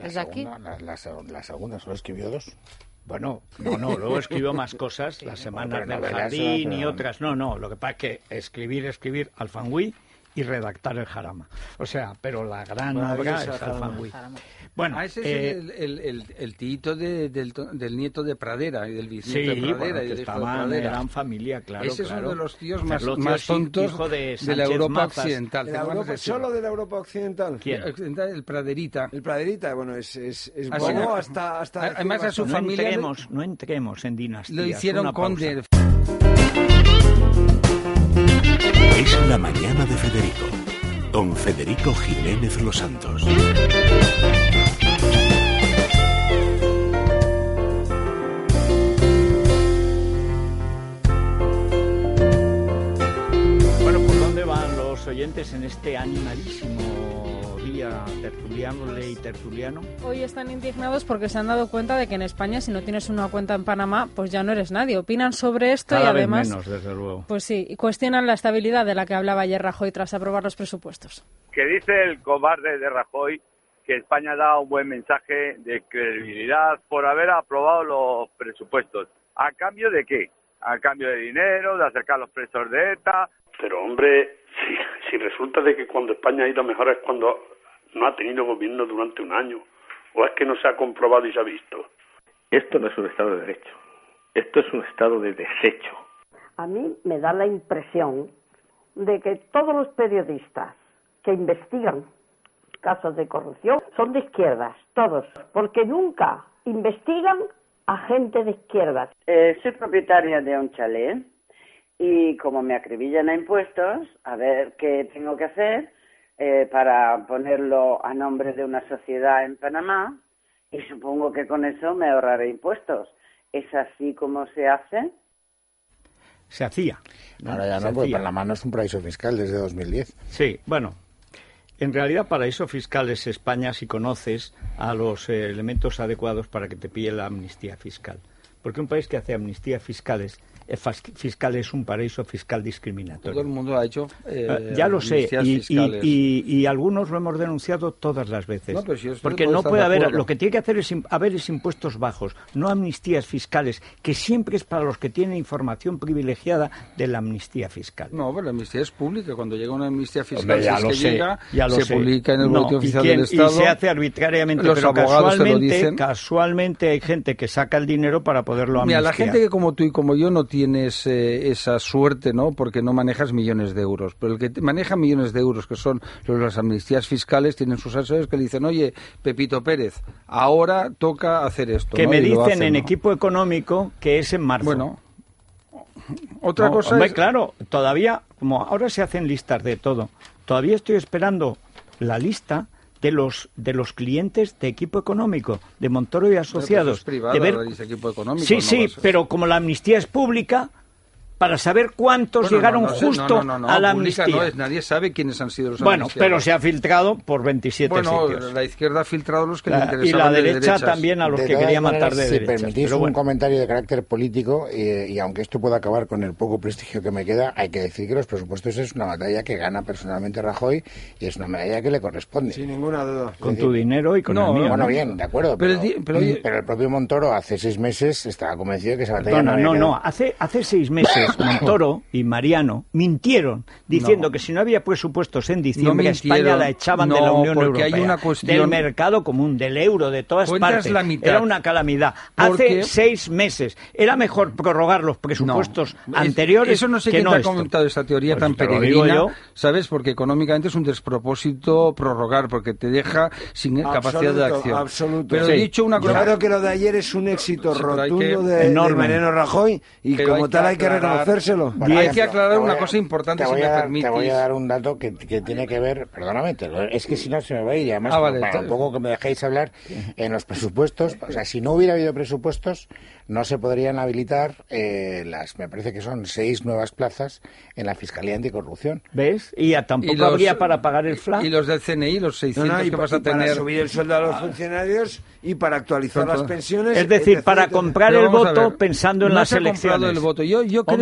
La ¿Desde aquí? segunda, la, la, la segunda, solo escribió dos. Bueno, no, no, luego escribió más cosas, Las Semanas del Jardín y otras. No, no, lo que pasa es que escribir, escribir Alfanguí y redactar el Jarama. O sea, pero la gran obra es Alfanguí. Bueno, ah, ese eh, es el, el, el, el tito de, del, del nieto de Pradera y del bisnieto sí, de Pradera bueno, y del que hijo estaban, de Pradera. Eran familia, claro. Ese claro. es uno de los tíos más, Ferlotio, más tontos de, de la Europa Mazas. occidental. ¿De la Europa, ¿Solo de la Europa occidental? ¿Quién? El Praderita. El Praderita, bueno, es, es, es Ah, bueno sí. hasta, hasta... Además, a su no familia entremos, no entremos en dinastías. lo hicieron una conde. Es la mañana de Federico, con Federico Jiménez Los Santos. Bueno, ¿por dónde van los oyentes en este animalísimo día tertuliano y tertuliano? Hoy están indignados porque se han dado cuenta de que en España, si no tienes una cuenta en Panamá, pues ya no eres nadie. Opinan sobre esto Cada y además, vez menos, desde luego. pues sí, y cuestionan la estabilidad de la que hablaba ayer Rajoy tras aprobar los presupuestos. Que dice el cobarde de Rajoy que España da un buen mensaje de credibilidad por haber aprobado los presupuestos. ¿A cambio de qué? ¿A cambio de dinero, de acercar a los presos de ETA? Pero hombre, si, si resulta de que cuando España ha ido mejor es cuando no ha tenido gobierno durante un año, o es que no se ha comprobado y se ha visto. Esto no es un Estado de Derecho, esto es un Estado de desecho. A mí me da la impresión de que todos los periodistas que investigan casos de corrupción son de izquierdas, todos, porque nunca investigan a gente de izquierdas. Eh, soy propietaria de un chalet y como me acribillan a impuestos, a ver qué tengo que hacer eh, para ponerlo a nombre de una sociedad en Panamá y supongo que con eso me ahorraré impuestos. ¿Es así como se hace? Se hacía. ¿no? Ahora ya Se no, porque hacía. Panamá no es un paraíso fiscal desde dos mil diez. Sí, bueno. En realidad, paraíso fiscal es España si conoces a los eh, elementos adecuados para que te pille la amnistía fiscal. Porque un país que hace amnistías fiscales, eh, fiscal es un paraíso fiscal discriminatorio. Todo el mundo ha hecho eh, Uh, ya lo sé, y, y, y, y algunos lo hemos denunciado todas las veces. No, pero si porque no puede haber, lo que tiene que hacer es haber es impuestos bajos, no amnistías fiscales, que siempre es para los que tienen información privilegiada de la amnistía fiscal. No, pero la amnistía es pública. Cuando llega una amnistía fiscal, Hombre, ya si es lo que sé, llega, ya lo se sé. publica en el No, boletín y oficial quién- del Estado. Y se hace arbitrariamente, Los pero abogados te lo casualmente, dicen. casualmente hay gente que saca el dinero para poderlo amnistiar. Mira, la gente que como tú y como yo no tienes eh, esa suerte, ¿no? Porque no manejas millones de euros. Pero el que maneja millones de euros, que son los, las amnistías fiscales, tienen sus asesores que le dicen, oye, Pepito Pérez, ahora toca hacer esto. Que ¿no? me Y lo dicen hacen, en ¿no? equipo económico que es en marzo. Bueno, otra No, cosa hombre, es... claro, todavía, como ahora se hacen listas de todo, todavía estoy esperando la lista de los de los clientes de equipo económico, de Montoro y Asociados. Es privada, de ver... la lista de equipo económico, Sí, no sí, vas a- pero como la amnistía es pública, para saber cuántos Bueno, llegaron no, no sé, justo no, no, no, a la pública amnistía. no es, nadie sabe quiénes han sido los Bueno, amnistiados. pero se ha filtrado por veintisiete Bueno, sitios. la izquierda ha filtrado los que La- le y interesaban la de derecha derechas. también a los De que todas quería matar maneras, de si derechas. permitís Pero un bueno. comentario de carácter político, eh, y aunque esto pueda acabar con el poco prestigio que me queda, hay que decir que los presupuestos es una batalla que gana personalmente Rajoy y es una medalla que le corresponde. Sin ninguna duda. Con tu dinero y con No, el mío. bueno, ¿no? bien, de acuerdo, Pero pero, el di- pero oye- pero el propio Montoro hace seis meses estaba convencido de que esa batalla Perdona, había no, quedado. no, hace, hace seis meses Montoro y Mariano mintieron diciendo No. que si no había presupuestos en diciembre, No a España mintieron. la echaban de No, la Unión porque Europea, hay una cuestión- del mercado común, del euro, de todas Cuentas partes. la mitad. Era una calamidad. Porque- Hace seis meses. Era mejor prorrogar los presupuestos No, anteriores es- Eso no sé que quién no te ha esto. comentado esa teoría Pues tan te lo digo peregrina, yo. ¿sabes? Porque económicamente es un despropósito prorrogar, porque te deja sin capacidad de Absoluto, acción. absoluto. Pero Sí. he dicho una Yo cosa... creo que lo de ayer es un éxito Sí, pero hay rotundo que- de, de enorme. Mariano Rajoy y Pero como hay que tal hay que aclarar- reconocérselo. Bueno, hay por que ejemplo, aclarar te voy una a- cosa importante, te si voy me a dar- permitís. Te voy a dar un dato que, que tiene que ver, perdóname, te lo- es que si no se me va a ir, y además Ah, vale, para te- un poco que me dejéis hablar, en los presupuestos, o sea, si no hubiera habido presupuestos, no se podrían habilitar eh, las, me parece que son seis nuevas plazas en la Fiscalía Anticorrupción. ¿Ves? Y ya tampoco Y los- habría para pagar el F L A. Y los del C N I, los No, seiscientos no, y que pa- vas y a para tener... subir el sueldo a los funcionarios y para actualizar Son las todo- pensiones. Es decir, etcétera, para etcétera. comprar Pero el vamos a voto ver, pensando en no las se ha comprado elecciones. el voto. Yo, yo creo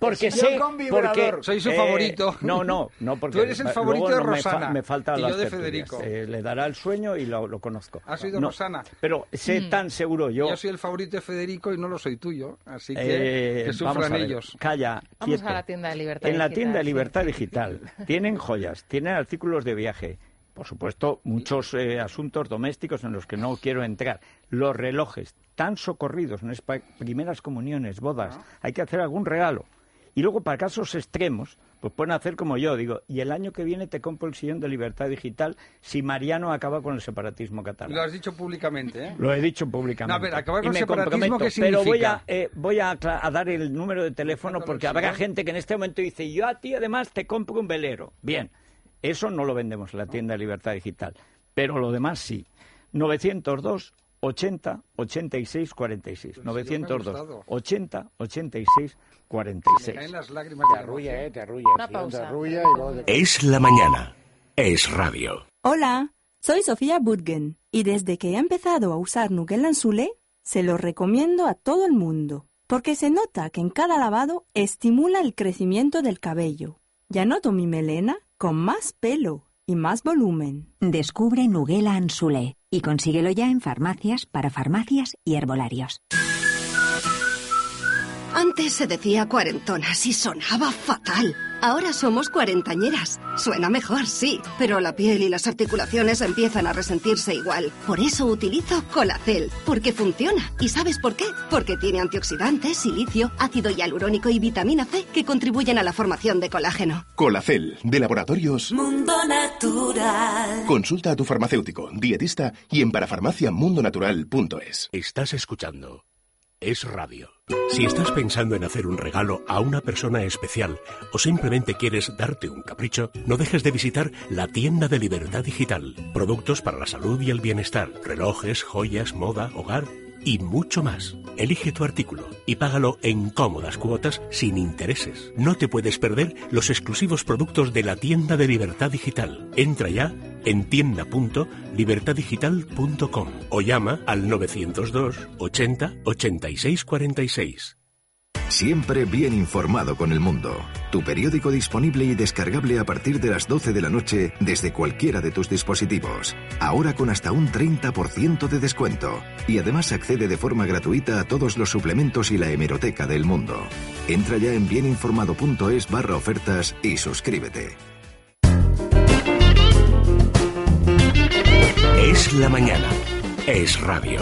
porque Yo sé, con vibrador. porque Soy su eh, favorito. No, no, no, porque Tú eres el favorito luego de no me fa- Rosana, Me, faltan y las yo de tertulias. Federico. Eh, le dará el sueño y lo, lo conozco. ¿Has oído No, Rosana? Pero sé Mm. tan seguro yo. Yo soy el favorito de Federico y no lo soy tuyo, así que Eh, que vamos sufran a ver, ellos. Calla, Vamos quieto. a la tienda de Libertad En la Digital, tienda de sí. Libertad Digital tienen joyas, tienen artículos de viaje, por supuesto, muchos eh, asuntos domésticos en los que no quiero entrar. Los relojes tan socorridos en las primeras comuniones, bodas, hay que hacer algún regalo. Y luego, para casos extremos, pues pueden hacer como yo, digo, y el año que viene te compro el sillón de Libertad Digital si Mariano acaba con el separatismo catalán. Lo has dicho públicamente, ¿eh? Lo he dicho públicamente. No, a ver, acabar con y el separatismo, ¿qué significa? Pero voy a, eh, voy a, a dar el número de teléfono porque habrá gente que en este momento dice, yo a ti además te compro un velero. Bien, eso no lo vendemos en la tienda de Libertad Digital, pero lo demás sí. novecientos dos ochenta ochenta y seis cuarenta y seis. novecientos dos ochenta ochenta y seis cuarenta y seis. Me caen las lágrimas de Te arrulla, eh, te arrulla. Una Sí, pausa. te arrulla y luego te- Es la mañana. Es radio. Hola, soy Sofía Budgen y desde que he empezado a usar Nugel Ansule, se lo recomiendo a todo el mundo, porque se nota que en cada lavado estimula el crecimiento del cabello. Ya noto mi melena con más pelo y más volumen. Descubre Nugela Ansule y consíguelo ya en farmacias, para farmacias y herbolarios. Antes se decía cuarentonas y sonaba fatal. Ahora somos cuarentañeras. Suena mejor, sí, pero la piel y las articulaciones empiezan a resentirse igual. Por eso utilizo Colacel, porque funciona. ¿Y sabes por qué? Porque tiene antioxidantes, silicio, ácido hialurónico y vitamina C que contribuyen a la formación de colágeno. Colacel, de Laboratorios Mundo Natural. Consulta a tu farmacéutico, dietista y en parafarmacia mundo natural punto es. Estás escuchando Es Radio. Si estás pensando en hacer un regalo a una persona especial o simplemente quieres darte un capricho, no dejes de visitar la tienda de Libertad Digital. Productos para la salud y el bienestar, relojes, joyas, moda, hogar y mucho más. Elige tu artículo y págalo en cómodas cuotas sin intereses. No te puedes perder los exclusivos productos de la tienda de Libertad Digital. Entra ya en tienda punto libertad digital punto com o llama al novecientos dos ochenta ochenta y seis cuarenta y seis. Siempre bien informado con El Mundo. Tu periódico disponible y descargable a partir de las doce de la noche desde cualquiera de tus dispositivos. Ahora con hasta un treinta por ciento de descuento. Y además accede de forma gratuita a todos los suplementos y la hemeroteca de El Mundo. Entra ya en bieninformado punto es barra ofertas y suscríbete. Es la mañana. Es radio.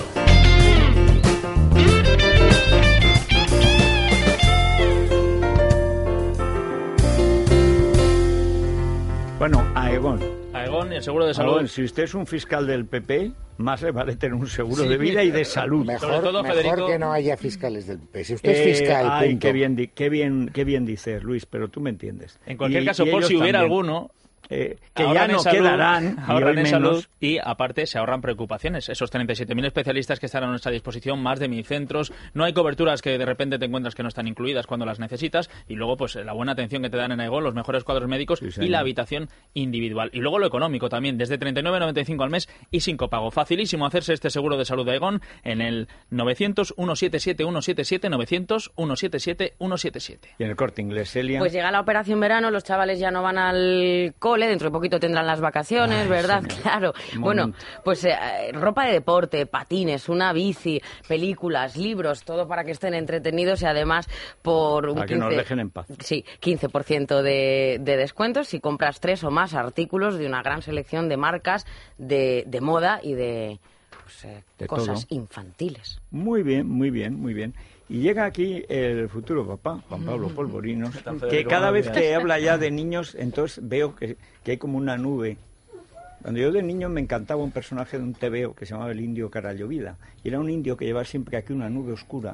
Bueno, Aegon. Aegon y el seguro de salud. Aegon, si usted es un fiscal del P P, más le vale tener un seguro Sí. de vida y de salud. Mejor, Sobre todo, mejor Federico- que no haya fiscales del P P. Si usted Eh, es fiscal, ay, punto. qué bien, di- qué bien, qué bien dices, Luis, pero tú me entiendes. En cualquier Y- caso, y por ellos si hubiera también. alguno, Eh, que ahorran ya no en salud, quedarán, y ahorran hoy en salud menos. y aparte se ahorran preocupaciones. Esos treinta y siete mil especialistas que están a nuestra disposición, más de mil centros, no hay coberturas que de repente te encuentras que no están incluidas cuando las necesitas y luego pues la buena atención que te dan en Aegon, los mejores cuadros médicos y señor. la habitación individual. Y luego lo económico también, desde treinta y nueve con noventa y cinco al mes y sin copago. Facilísimo hacerse este seguro de salud de Aegon en el novecientos, ciento setenta y siete, ciento setenta y siete, novecientos, ciento setenta y siete, ciento setenta y siete. Y en el Corte Inglés, Elia. Pues llega la operación verano, los chavales ya no van al cole, dentro de poquito tendrán las vacaciones, Ay, ¿verdad? señor. Claro. Un Bueno, momento. pues eh, ropa de deporte, patines, una bici, películas, libros, todo para que estén entretenidos y además por un Para que quince nos dejen en paz. Sí, quince por ciento de, de descuentos si compras tres o más artículos de una gran selección de marcas de, de moda y de, pues, eh, De cosas todo. infantiles. Muy bien, muy bien, muy bien. Y llega aquí el futuro papá, Juan Pablo Polvorinos, ¿Qué tal, que Federico? cada vez Buenos que días. habla ya de niños, entonces veo que, que hay como una nube. Cuando yo de niño me encantaba un personaje de un tebeo que se llamaba el indio Carallovida. Y era un indio que llevaba siempre aquí una nube oscura.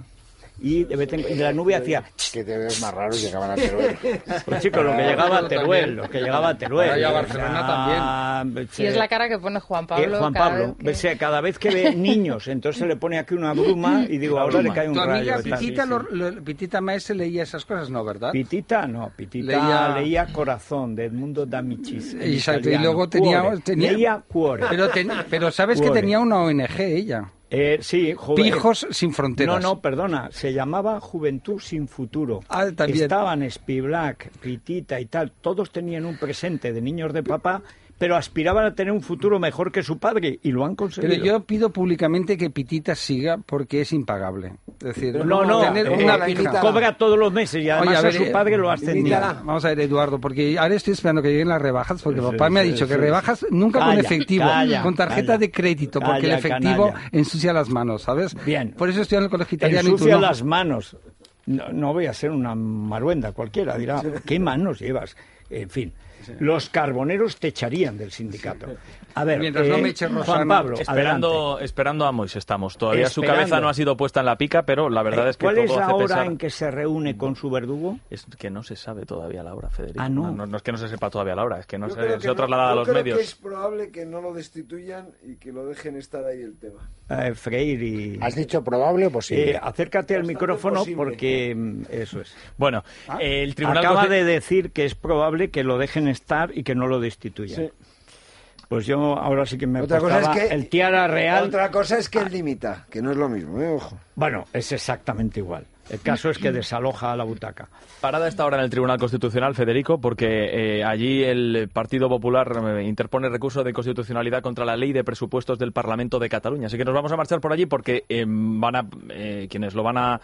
Y de, vez en, y de la nube hacía... Que te ves más raros llegaban a Teruel. Pues chicos, lo que llegaba a Teruel, lo que llegaba a Teruel. Ahora ya Barcelona también. Y es la cara que pone Juan Pablo. Eh, Juan cada Pablo, vez que- o sea, cada vez que ve niños, entonces se le pone aquí una bruma y digo, ahora le cae un Tu amiga rayo. tal. Pitita, lo- lo- Pitita Maese leía esas cosas, ¿no, verdad? Pitita, no, Pitita Leía- leía, Corazón, de Edmundo D'Amicis. en Exacto, y italiano. luego tenía... Cuore, tenía leía Cuore. Pero, ten- pero sabes Cuore. que tenía una O N G ella. Eh, sí, joven- Pijos sin fronteras. No, no, perdona, se llamaba Juventud sin Futuro. Ah, también. Estaban Spivak, Pitita y tal, todos tenían un presente de niños de papá, pero aspiraban a tener un futuro mejor que su padre y lo han conseguido. Pero yo pido públicamente que Pitita siga porque es impagable. Es decir, no, no, tener eh, una eh, hija. cobra todos los meses y además Oye, a, ver, a su padre lo ascendió. Vamos a ver, Eduardo, porque ahora estoy esperando que lleguen las rebajas, porque Sí, papá me ha sí, dicho sí, que sí. rebajas nunca Calla, con efectivo, calla, con tarjeta calla. de crédito, porque Calla, el efectivo canalla. ensucia las manos, ¿sabes? Bien. Por eso estoy en el colegio italiano. Ensucia y tú no. las manos. No, no voy a ser una maruenda, cualquiera dirá, ¿qué manos llevas? En fin, los carboneros te echarían del sindicato. A ver, Mientras eh, no me eche Juan Rosana. Pablo, Esperando, adelante. esperando a Mois estamos. Todavía su Esperando. cabeza no ha sido puesta en la pica, pero la verdad Eh, es que ¿Cuál todo es la hace hora pensar... en que se reúne con su verdugo? Es que no se sabe todavía la hora, Federico. Ah, ¿no? No, no es que no se sepa todavía la hora, es que no Yo se, creo que se no- trasladada a yo los creo medios. que es probable que no lo destituyan y que lo dejen estar ahí el tema. Eh, Freire y... ¿Has dicho probable o posible? Eh, acércate al Bastante micrófono posible. porque mm, eso es. Bueno, el tribunal... Acaba consti- de decir que es probable que lo dejen estar y que no lo destituyan. Sí. Pues yo ahora sí que me Otra cosa es apostaba que el tiara real. Otra cosa es que él limita, que no es lo mismo, ¿eh? Ojo. Bueno, es exactamente igual. El caso es que desaloja a la butaca. Parada esta hora en el Tribunal Constitucional, Federico, porque eh, allí el Partido Popular eh, interpone recurso de constitucionalidad contra la ley de presupuestos del Parlamento de Cataluña. Así que nos vamos a marchar por allí porque eh, van a, eh, quienes lo van a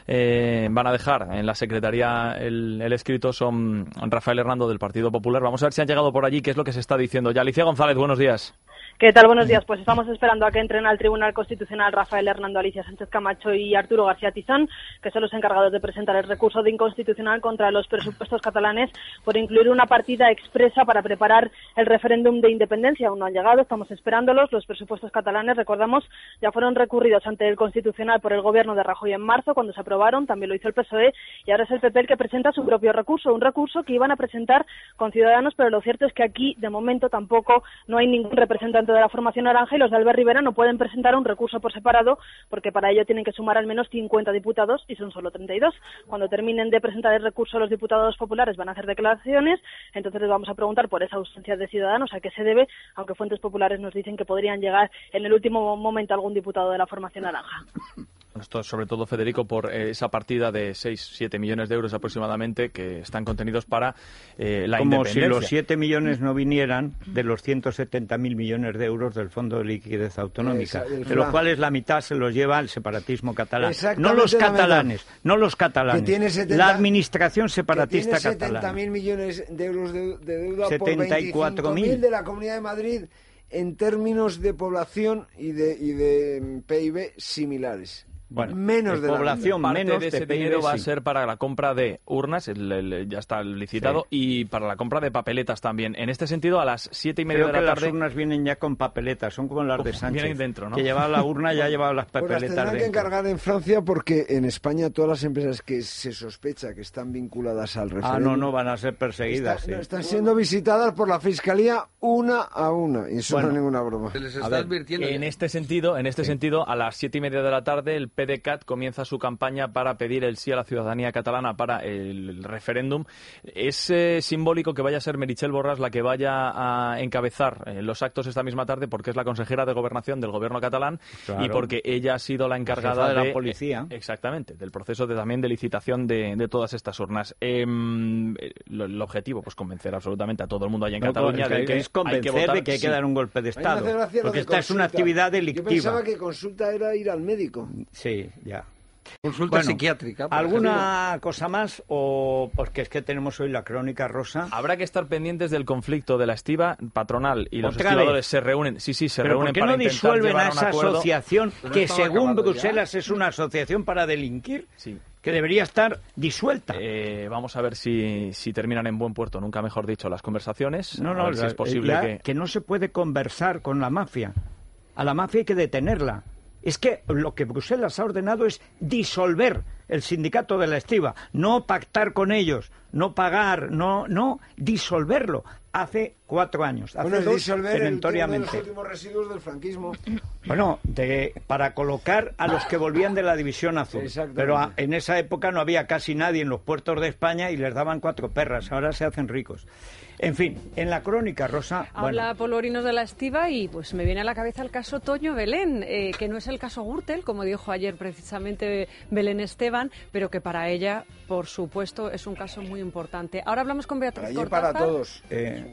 eh, van a dejar en la Secretaría el, el escrito son Rafael Hernando del Partido Popular. Vamos a ver si han llegado por allí, qué es lo que se está diciendo ya. Alicia González, buenos días. ¿Qué tal? Buenos días. Pues estamos esperando a que entren al Tribunal Constitucional Rafael Hernando, Alicia Sánchez Camacho y Arturo García Tizón, que son los encargados de presentar el recurso de inconstitucional contra los presupuestos catalanes por incluir una partida expresa para preparar el referéndum de independencia. Aún no han llegado, estamos esperándolos. Los presupuestos catalanes, recordamos, ya fueron recurridos ante el Constitucional por el gobierno de Rajoy en marzo, cuando se aprobaron, también lo hizo el P S O E, y ahora es el P P el que presenta su propio recurso, un recurso que iban a presentar con Ciudadanos, pero lo cierto es que aquí, de momento, tampoco no hay ningún representante de la formación naranja y los de Albert Rivera no pueden presentar un recurso por separado porque para ello tienen que sumar al menos cincuenta diputados y son solo treinta y dos. Cuando terminen de presentar el recurso los diputados populares van a hacer declaraciones, entonces les vamos a preguntar por esa ausencia de Ciudadanos, a qué se debe, aunque fuentes populares nos dicen que podrían llegar en el último momento algún diputado de la formación naranja. Esto sobre todo, Federico, por eh, esa partida de seis siete millones de euros aproximadamente que están contenidos para eh, la Como independencia. si los siete millones no vinieran de los ciento setenta mil millones de euros del Fondo de Liquidez Autonómica, Esa- el de los FLA. cuales la mitad se los lleva el separatismo catalán. Exactamente No los la mitad. catalanes, no los catalanes. Que tiene setenta la administración separatista que tiene catalana. setenta mil millones de euros de, de deuda setenta y cuatro por mil. veinticinco mil de la Comunidad de Madrid en términos de población y de, y de mm, P I B similares. Bueno, menos de de la población, mitad. Parte menos de ese de P I B, dinero va a sí. ser para la compra de urnas, el- el- ya está licitado, Sí. y para la compra de papeletas también. En este sentido, a las siete y media Creo de que la las tarde... urnas vienen ya con papeletas, son como las de Uf, Sánchez. vienen dentro, ¿no? Que llevaba la urna ya llevaba las Pues las papeletas tendrán que dentro. encargar en Francia porque en España todas las empresas que se sospecha que están vinculadas al Ah, referéndum no, no, van a ser perseguidas. está- sí. no, están siendo visitadas por la Fiscalía una a una. Y eso Bueno, no es ninguna broma. Se les A está ver, advirtiendo. en este sentido, en este sentido, a las siete y media de la tarde, el P D C A T comienza su campaña para pedir el sí a la ciudadanía catalana para el referéndum. Es eh, simbólico que vaya a ser Meritxell Borràs la que vaya a encabezar eh, los actos esta misma tarde, porque es la consejera de Gobernación del gobierno catalán. Claro. Y porque ella ha sido la encargada jefa de la policía. eh, exactamente, del proceso de también de licitación de, de todas estas urnas. Em, eh, lo- el objetivo, pues convencer absolutamente a todo el mundo allá en No, Cataluña es, de que es convencer hay que votar de que hay que sí. dar un golpe de A mí me Estado. hace gracia lo Porque de esta es una consulta. actividad Yo delictiva. pensaba que consulta era ir al médico. Sí, ya. Consulta Bueno, psiquiátrica. por ¿Alguna cosa más? O porque es que tenemos hoy la crónica rosa. Habrá que estar pendientes del conflicto de la estiba patronal y los ¿Otra estibadores vez? se reúnen. Sí, sí, se ¿Pero reúnen por qué para no intentar disuelven llevar a un esa acuerdo. asociación Pero no que estaba según acabando ya. Bruselas es una asociación para delinquir? Sí. Que debería estar disuelta. Eh, vamos a ver si, si terminan en buen puerto, nunca mejor dicho, las conversaciones. No, A no, ver si la- es posible ya que... que no se puede conversar con la mafia. A la mafia hay que detenerla. Es que lo que Bruselas ha ordenado es disolver el sindicato de la estiba, no pactar con ellos, no pagar, no, no, disolverlo. Hace cuatro años, hace Bueno, es dos, disolver el tema de los perentoriamente. últimos residuos del franquismo. Bueno, de, para colocar a los que volvían de la División Azul. Exactamente. Pero a- en esa época no había casi nadie en los puertos de España y les daban cuatro perras. Ahora se hacen ricos. En fin, en la crónica rosa... Habla bueno, Polvorinos de la Estiba y pues me viene a la cabeza el caso Toño Belén, eh, que no es el caso Gürtel, como dijo ayer precisamente Belén Esteban, pero que para ella, por supuesto, es un caso muy importante. Ahora hablamos con Beatriz Para ella y Cortázar, para todos. eh, que sí. dice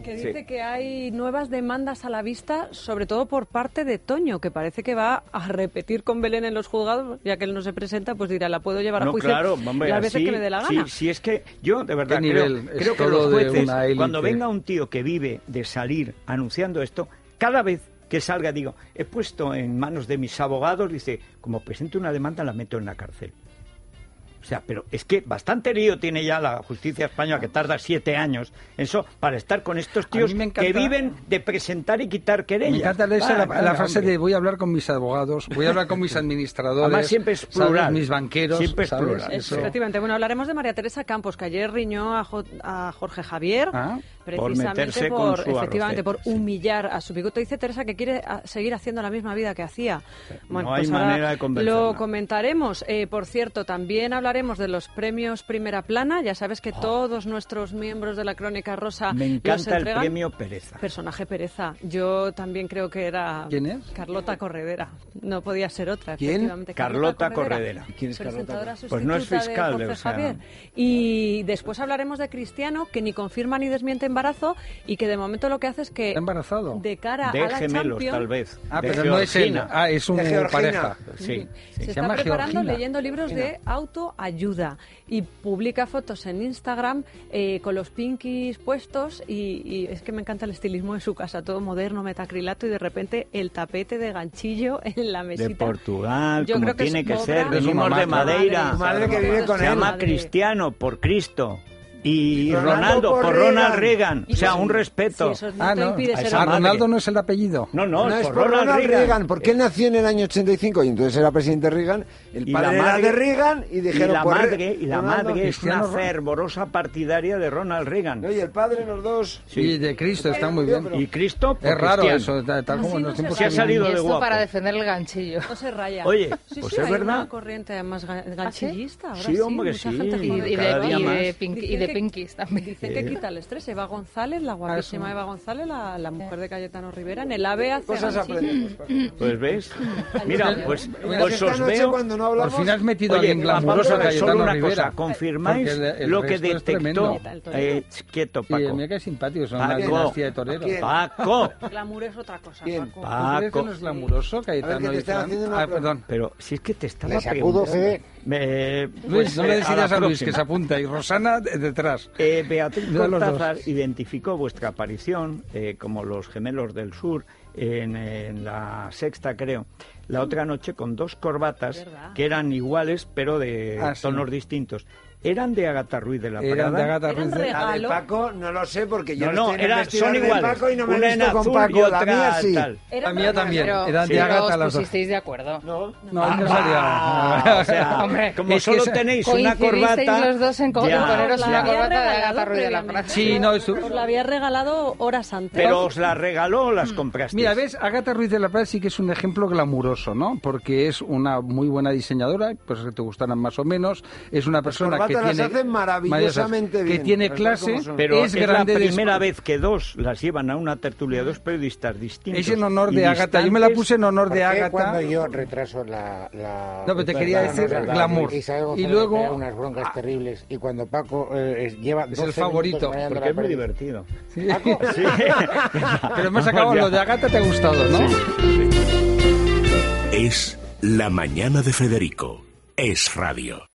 que hay nuevas demandas a la vista, sobre todo por parte de Toño, que parece que va a repetir con Belén en los juzgados, ya que él no se presenta, pues dirá, la puedo llevar no, a juicio claro, hombre, las veces sí, que me dé la gana. Sí, sí, es que yo, de verdad, ¿Qué creo, nivel? creo Es que todo los de jueces, una élite. cuando venga un tío que vive de salir anunciando esto, cada vez que salga, digo, he puesto en manos de mis abogados, dice, como presente una demanda la meto en la cárcel. O sea, pero es que bastante lío tiene ya la justicia española, que tarda siete años, eso, para estar con estos tíos encanta, que viven de presentar y quitar querellas. Me encanta esa, ah, la, claro, la frase hombre. de voy a hablar con mis abogados, voy a hablar con mis administradores. Además siempre es plural. ¿sabes? Mis banqueros. Siempre es ¿sabes? plural. Es, efectivamente. Bueno, hablaremos de María Teresa Campos, que ayer riñó a, jo a Jorge Javier, ¿Ah? precisamente por, por, efectivamente, por sí. humillar a su bigote. Dice Teresa que quiere a, seguir haciendo la misma vida que hacía. Bueno, no hay pues manera de convencerla. lo comentaremos. Eh, por cierto, también hablaremos de los premios Primera Plana. Ya sabes que oh. todos nuestros miembros de la Crónica Rosa Me encanta los el premio Pereza. Personaje Pereza. Yo también creo que era... ¿Quién es? Carlota Corredera. No podía ser otra, ¿Quién? efectivamente. Carlota, Carlota Corredera. Corredera. ¿Quién es Carlota? Pues no es fiscal, de Jorge o sea... Javier. Y después hablaremos de Cristiano, que ni confirma ni desmiente embarazo y que de momento lo que hace es que... ¿Está embarazado? De cara de a la gemelos, Champions... tal vez. Ah, de pero Georgina. no es él. Ah, es una pareja. Sí. sí. sí. Se, Se está llama preparando Georgina. leyendo libros de autoayuda y publica fotos en Instagram eh, con los pinkies puestos y, y es que me encanta el estilismo de su casa, todo moderno, metacrilato y de repente el tapete de ganchillo en la mesita. De Portugal, Yo como creo que tiene es que obra ser, de venimos de Madeira. madre, madre que vive con Se él. llama Madre. Cristiano, por Cristo. Y Ronaldo Ronaldo, por por Reagan. Ronald Reagan. O sea, un respeto. Sí, eso no Ah, te no. impide A ser esa Ah, hombre. Ronaldo no es el apellido. No, no, No, es es por por Ronald, Ronald Reagan. Reagan, porque él nació en el año ochenta y cinco y entonces era presidente Reagan, el Y padre la era madre- de Reagan y Y dijeron la pues, madre, y la Ronaldo, madre es una Cristiano Ronaldo. fervorosa partidaria de Ronald Reagan. No, y el padre los dos. Sí. Y de Cristo, está muy bien. Y Cristo, por Es raro Cristiano. eso, tal tal como Así en no los se tiempos Se ha raya. salido Y de esto guapo. para defender el ganchillo. No se raya. Oye, sí, pues sí, es hay verdad. una corriente además ga- ganchillista. Ahora Sí, sí, hombre, mucha sí. gente Y, joven. y Cada de, día y, más. de, pink- y Dicen de que- pinkies también. Dicen que quita el estrés. Eva González, la guapísima Ah, eso. Eva González, la, la mujer de Cayetano Rivera, en el AVE hace Cosas ganchillo. aprendemos. Pues ves. Mira, pues, Mira, pues esta os noche veo. cuando no Por hablamos... fin has metido a Oye, alguien glamuroso Pablo, a solo Cayetano una Rivera. cosa, confirmáis Porque el- el lo que resto es detectó. tremendo. Eh, quieto, Sí, Paco. mira qué simpático, son una Paco. dinastía de toreros. ¿Quién? Paco. Glamour es otra cosa, ¿Quién? Paco. ¿Tú crees que Paco. no es glamuroso, Cayetano A ver, que te y están Fran? haciendo una Ah, pregunta. perdón. Pero si es que te estaba ¿Le sacudo, preguntando. Fede? Eh, Luis, pues, no eh, le a decidas la a, Luis, próxima. que se apunta, y Rosana de- detrás. Eh, Beatriz Uno de los Cortázar dos. identificó vuestra aparición eh, como los gemelos del sur en, en la sexta, creo, la otra noche con dos corbatas ¿Verdad? que eran iguales pero de Ah, sí. tonos distintos. ¿Eran de Agatha Ruiz de la Eran Prada? de Agatha Eran Ruiz de- regalo. La de Paco no lo sé porque yo No, no, no, estoy en era- el vestidor son de iguales. Paco y no me he Una en visto con azul Paco. y La otra mía sí. tal. La mía también, Pero, eran sí, de pero Agatha os las dos. pusisteis de acuerdo. No. No, no Ah, salía. o sea, Hombre, como es que solo esa- tenéis una Coincidisteis corbata... los dos en, co- ya, en poneros la una había corbata de regalado Agatha Ruiz de la Prada. previamente. Sí, no, eso- Os la había regalado horas antes. Pero os la regaló o las comprasteis. Mira, ves, Agatha Ruiz de la Prada sí que es un ejemplo glamuroso, ¿no? Porque es una muy buena diseñadora, pues que te gustarán más o menos, es una persona que corbatas las tiene... hacen maravillosamente que bien, tiene las cosas clase, como son. Pero es es, grande la de- primera vez que dos las llevan a una tertulia, dos periodistas distintos. Es en honor y de Agatha. Yo me la distantes. puse en honor ¿Por de qué Agatha. cuando yo retraso la... la No, pero te la- quería la- decir la- la- glamour. Isabel Y González luego- me pega unas broncas terribles y cuando Paco eh, es- lleva Es el doce favorito, minutos fallando Porque la es muy perdiz. divertido. Sí. Paco, Sí. Pero hemos acabado, Ya. lo de Agatha te ha gustado, ¿no? Es La Mañana de Federico. Es Radio.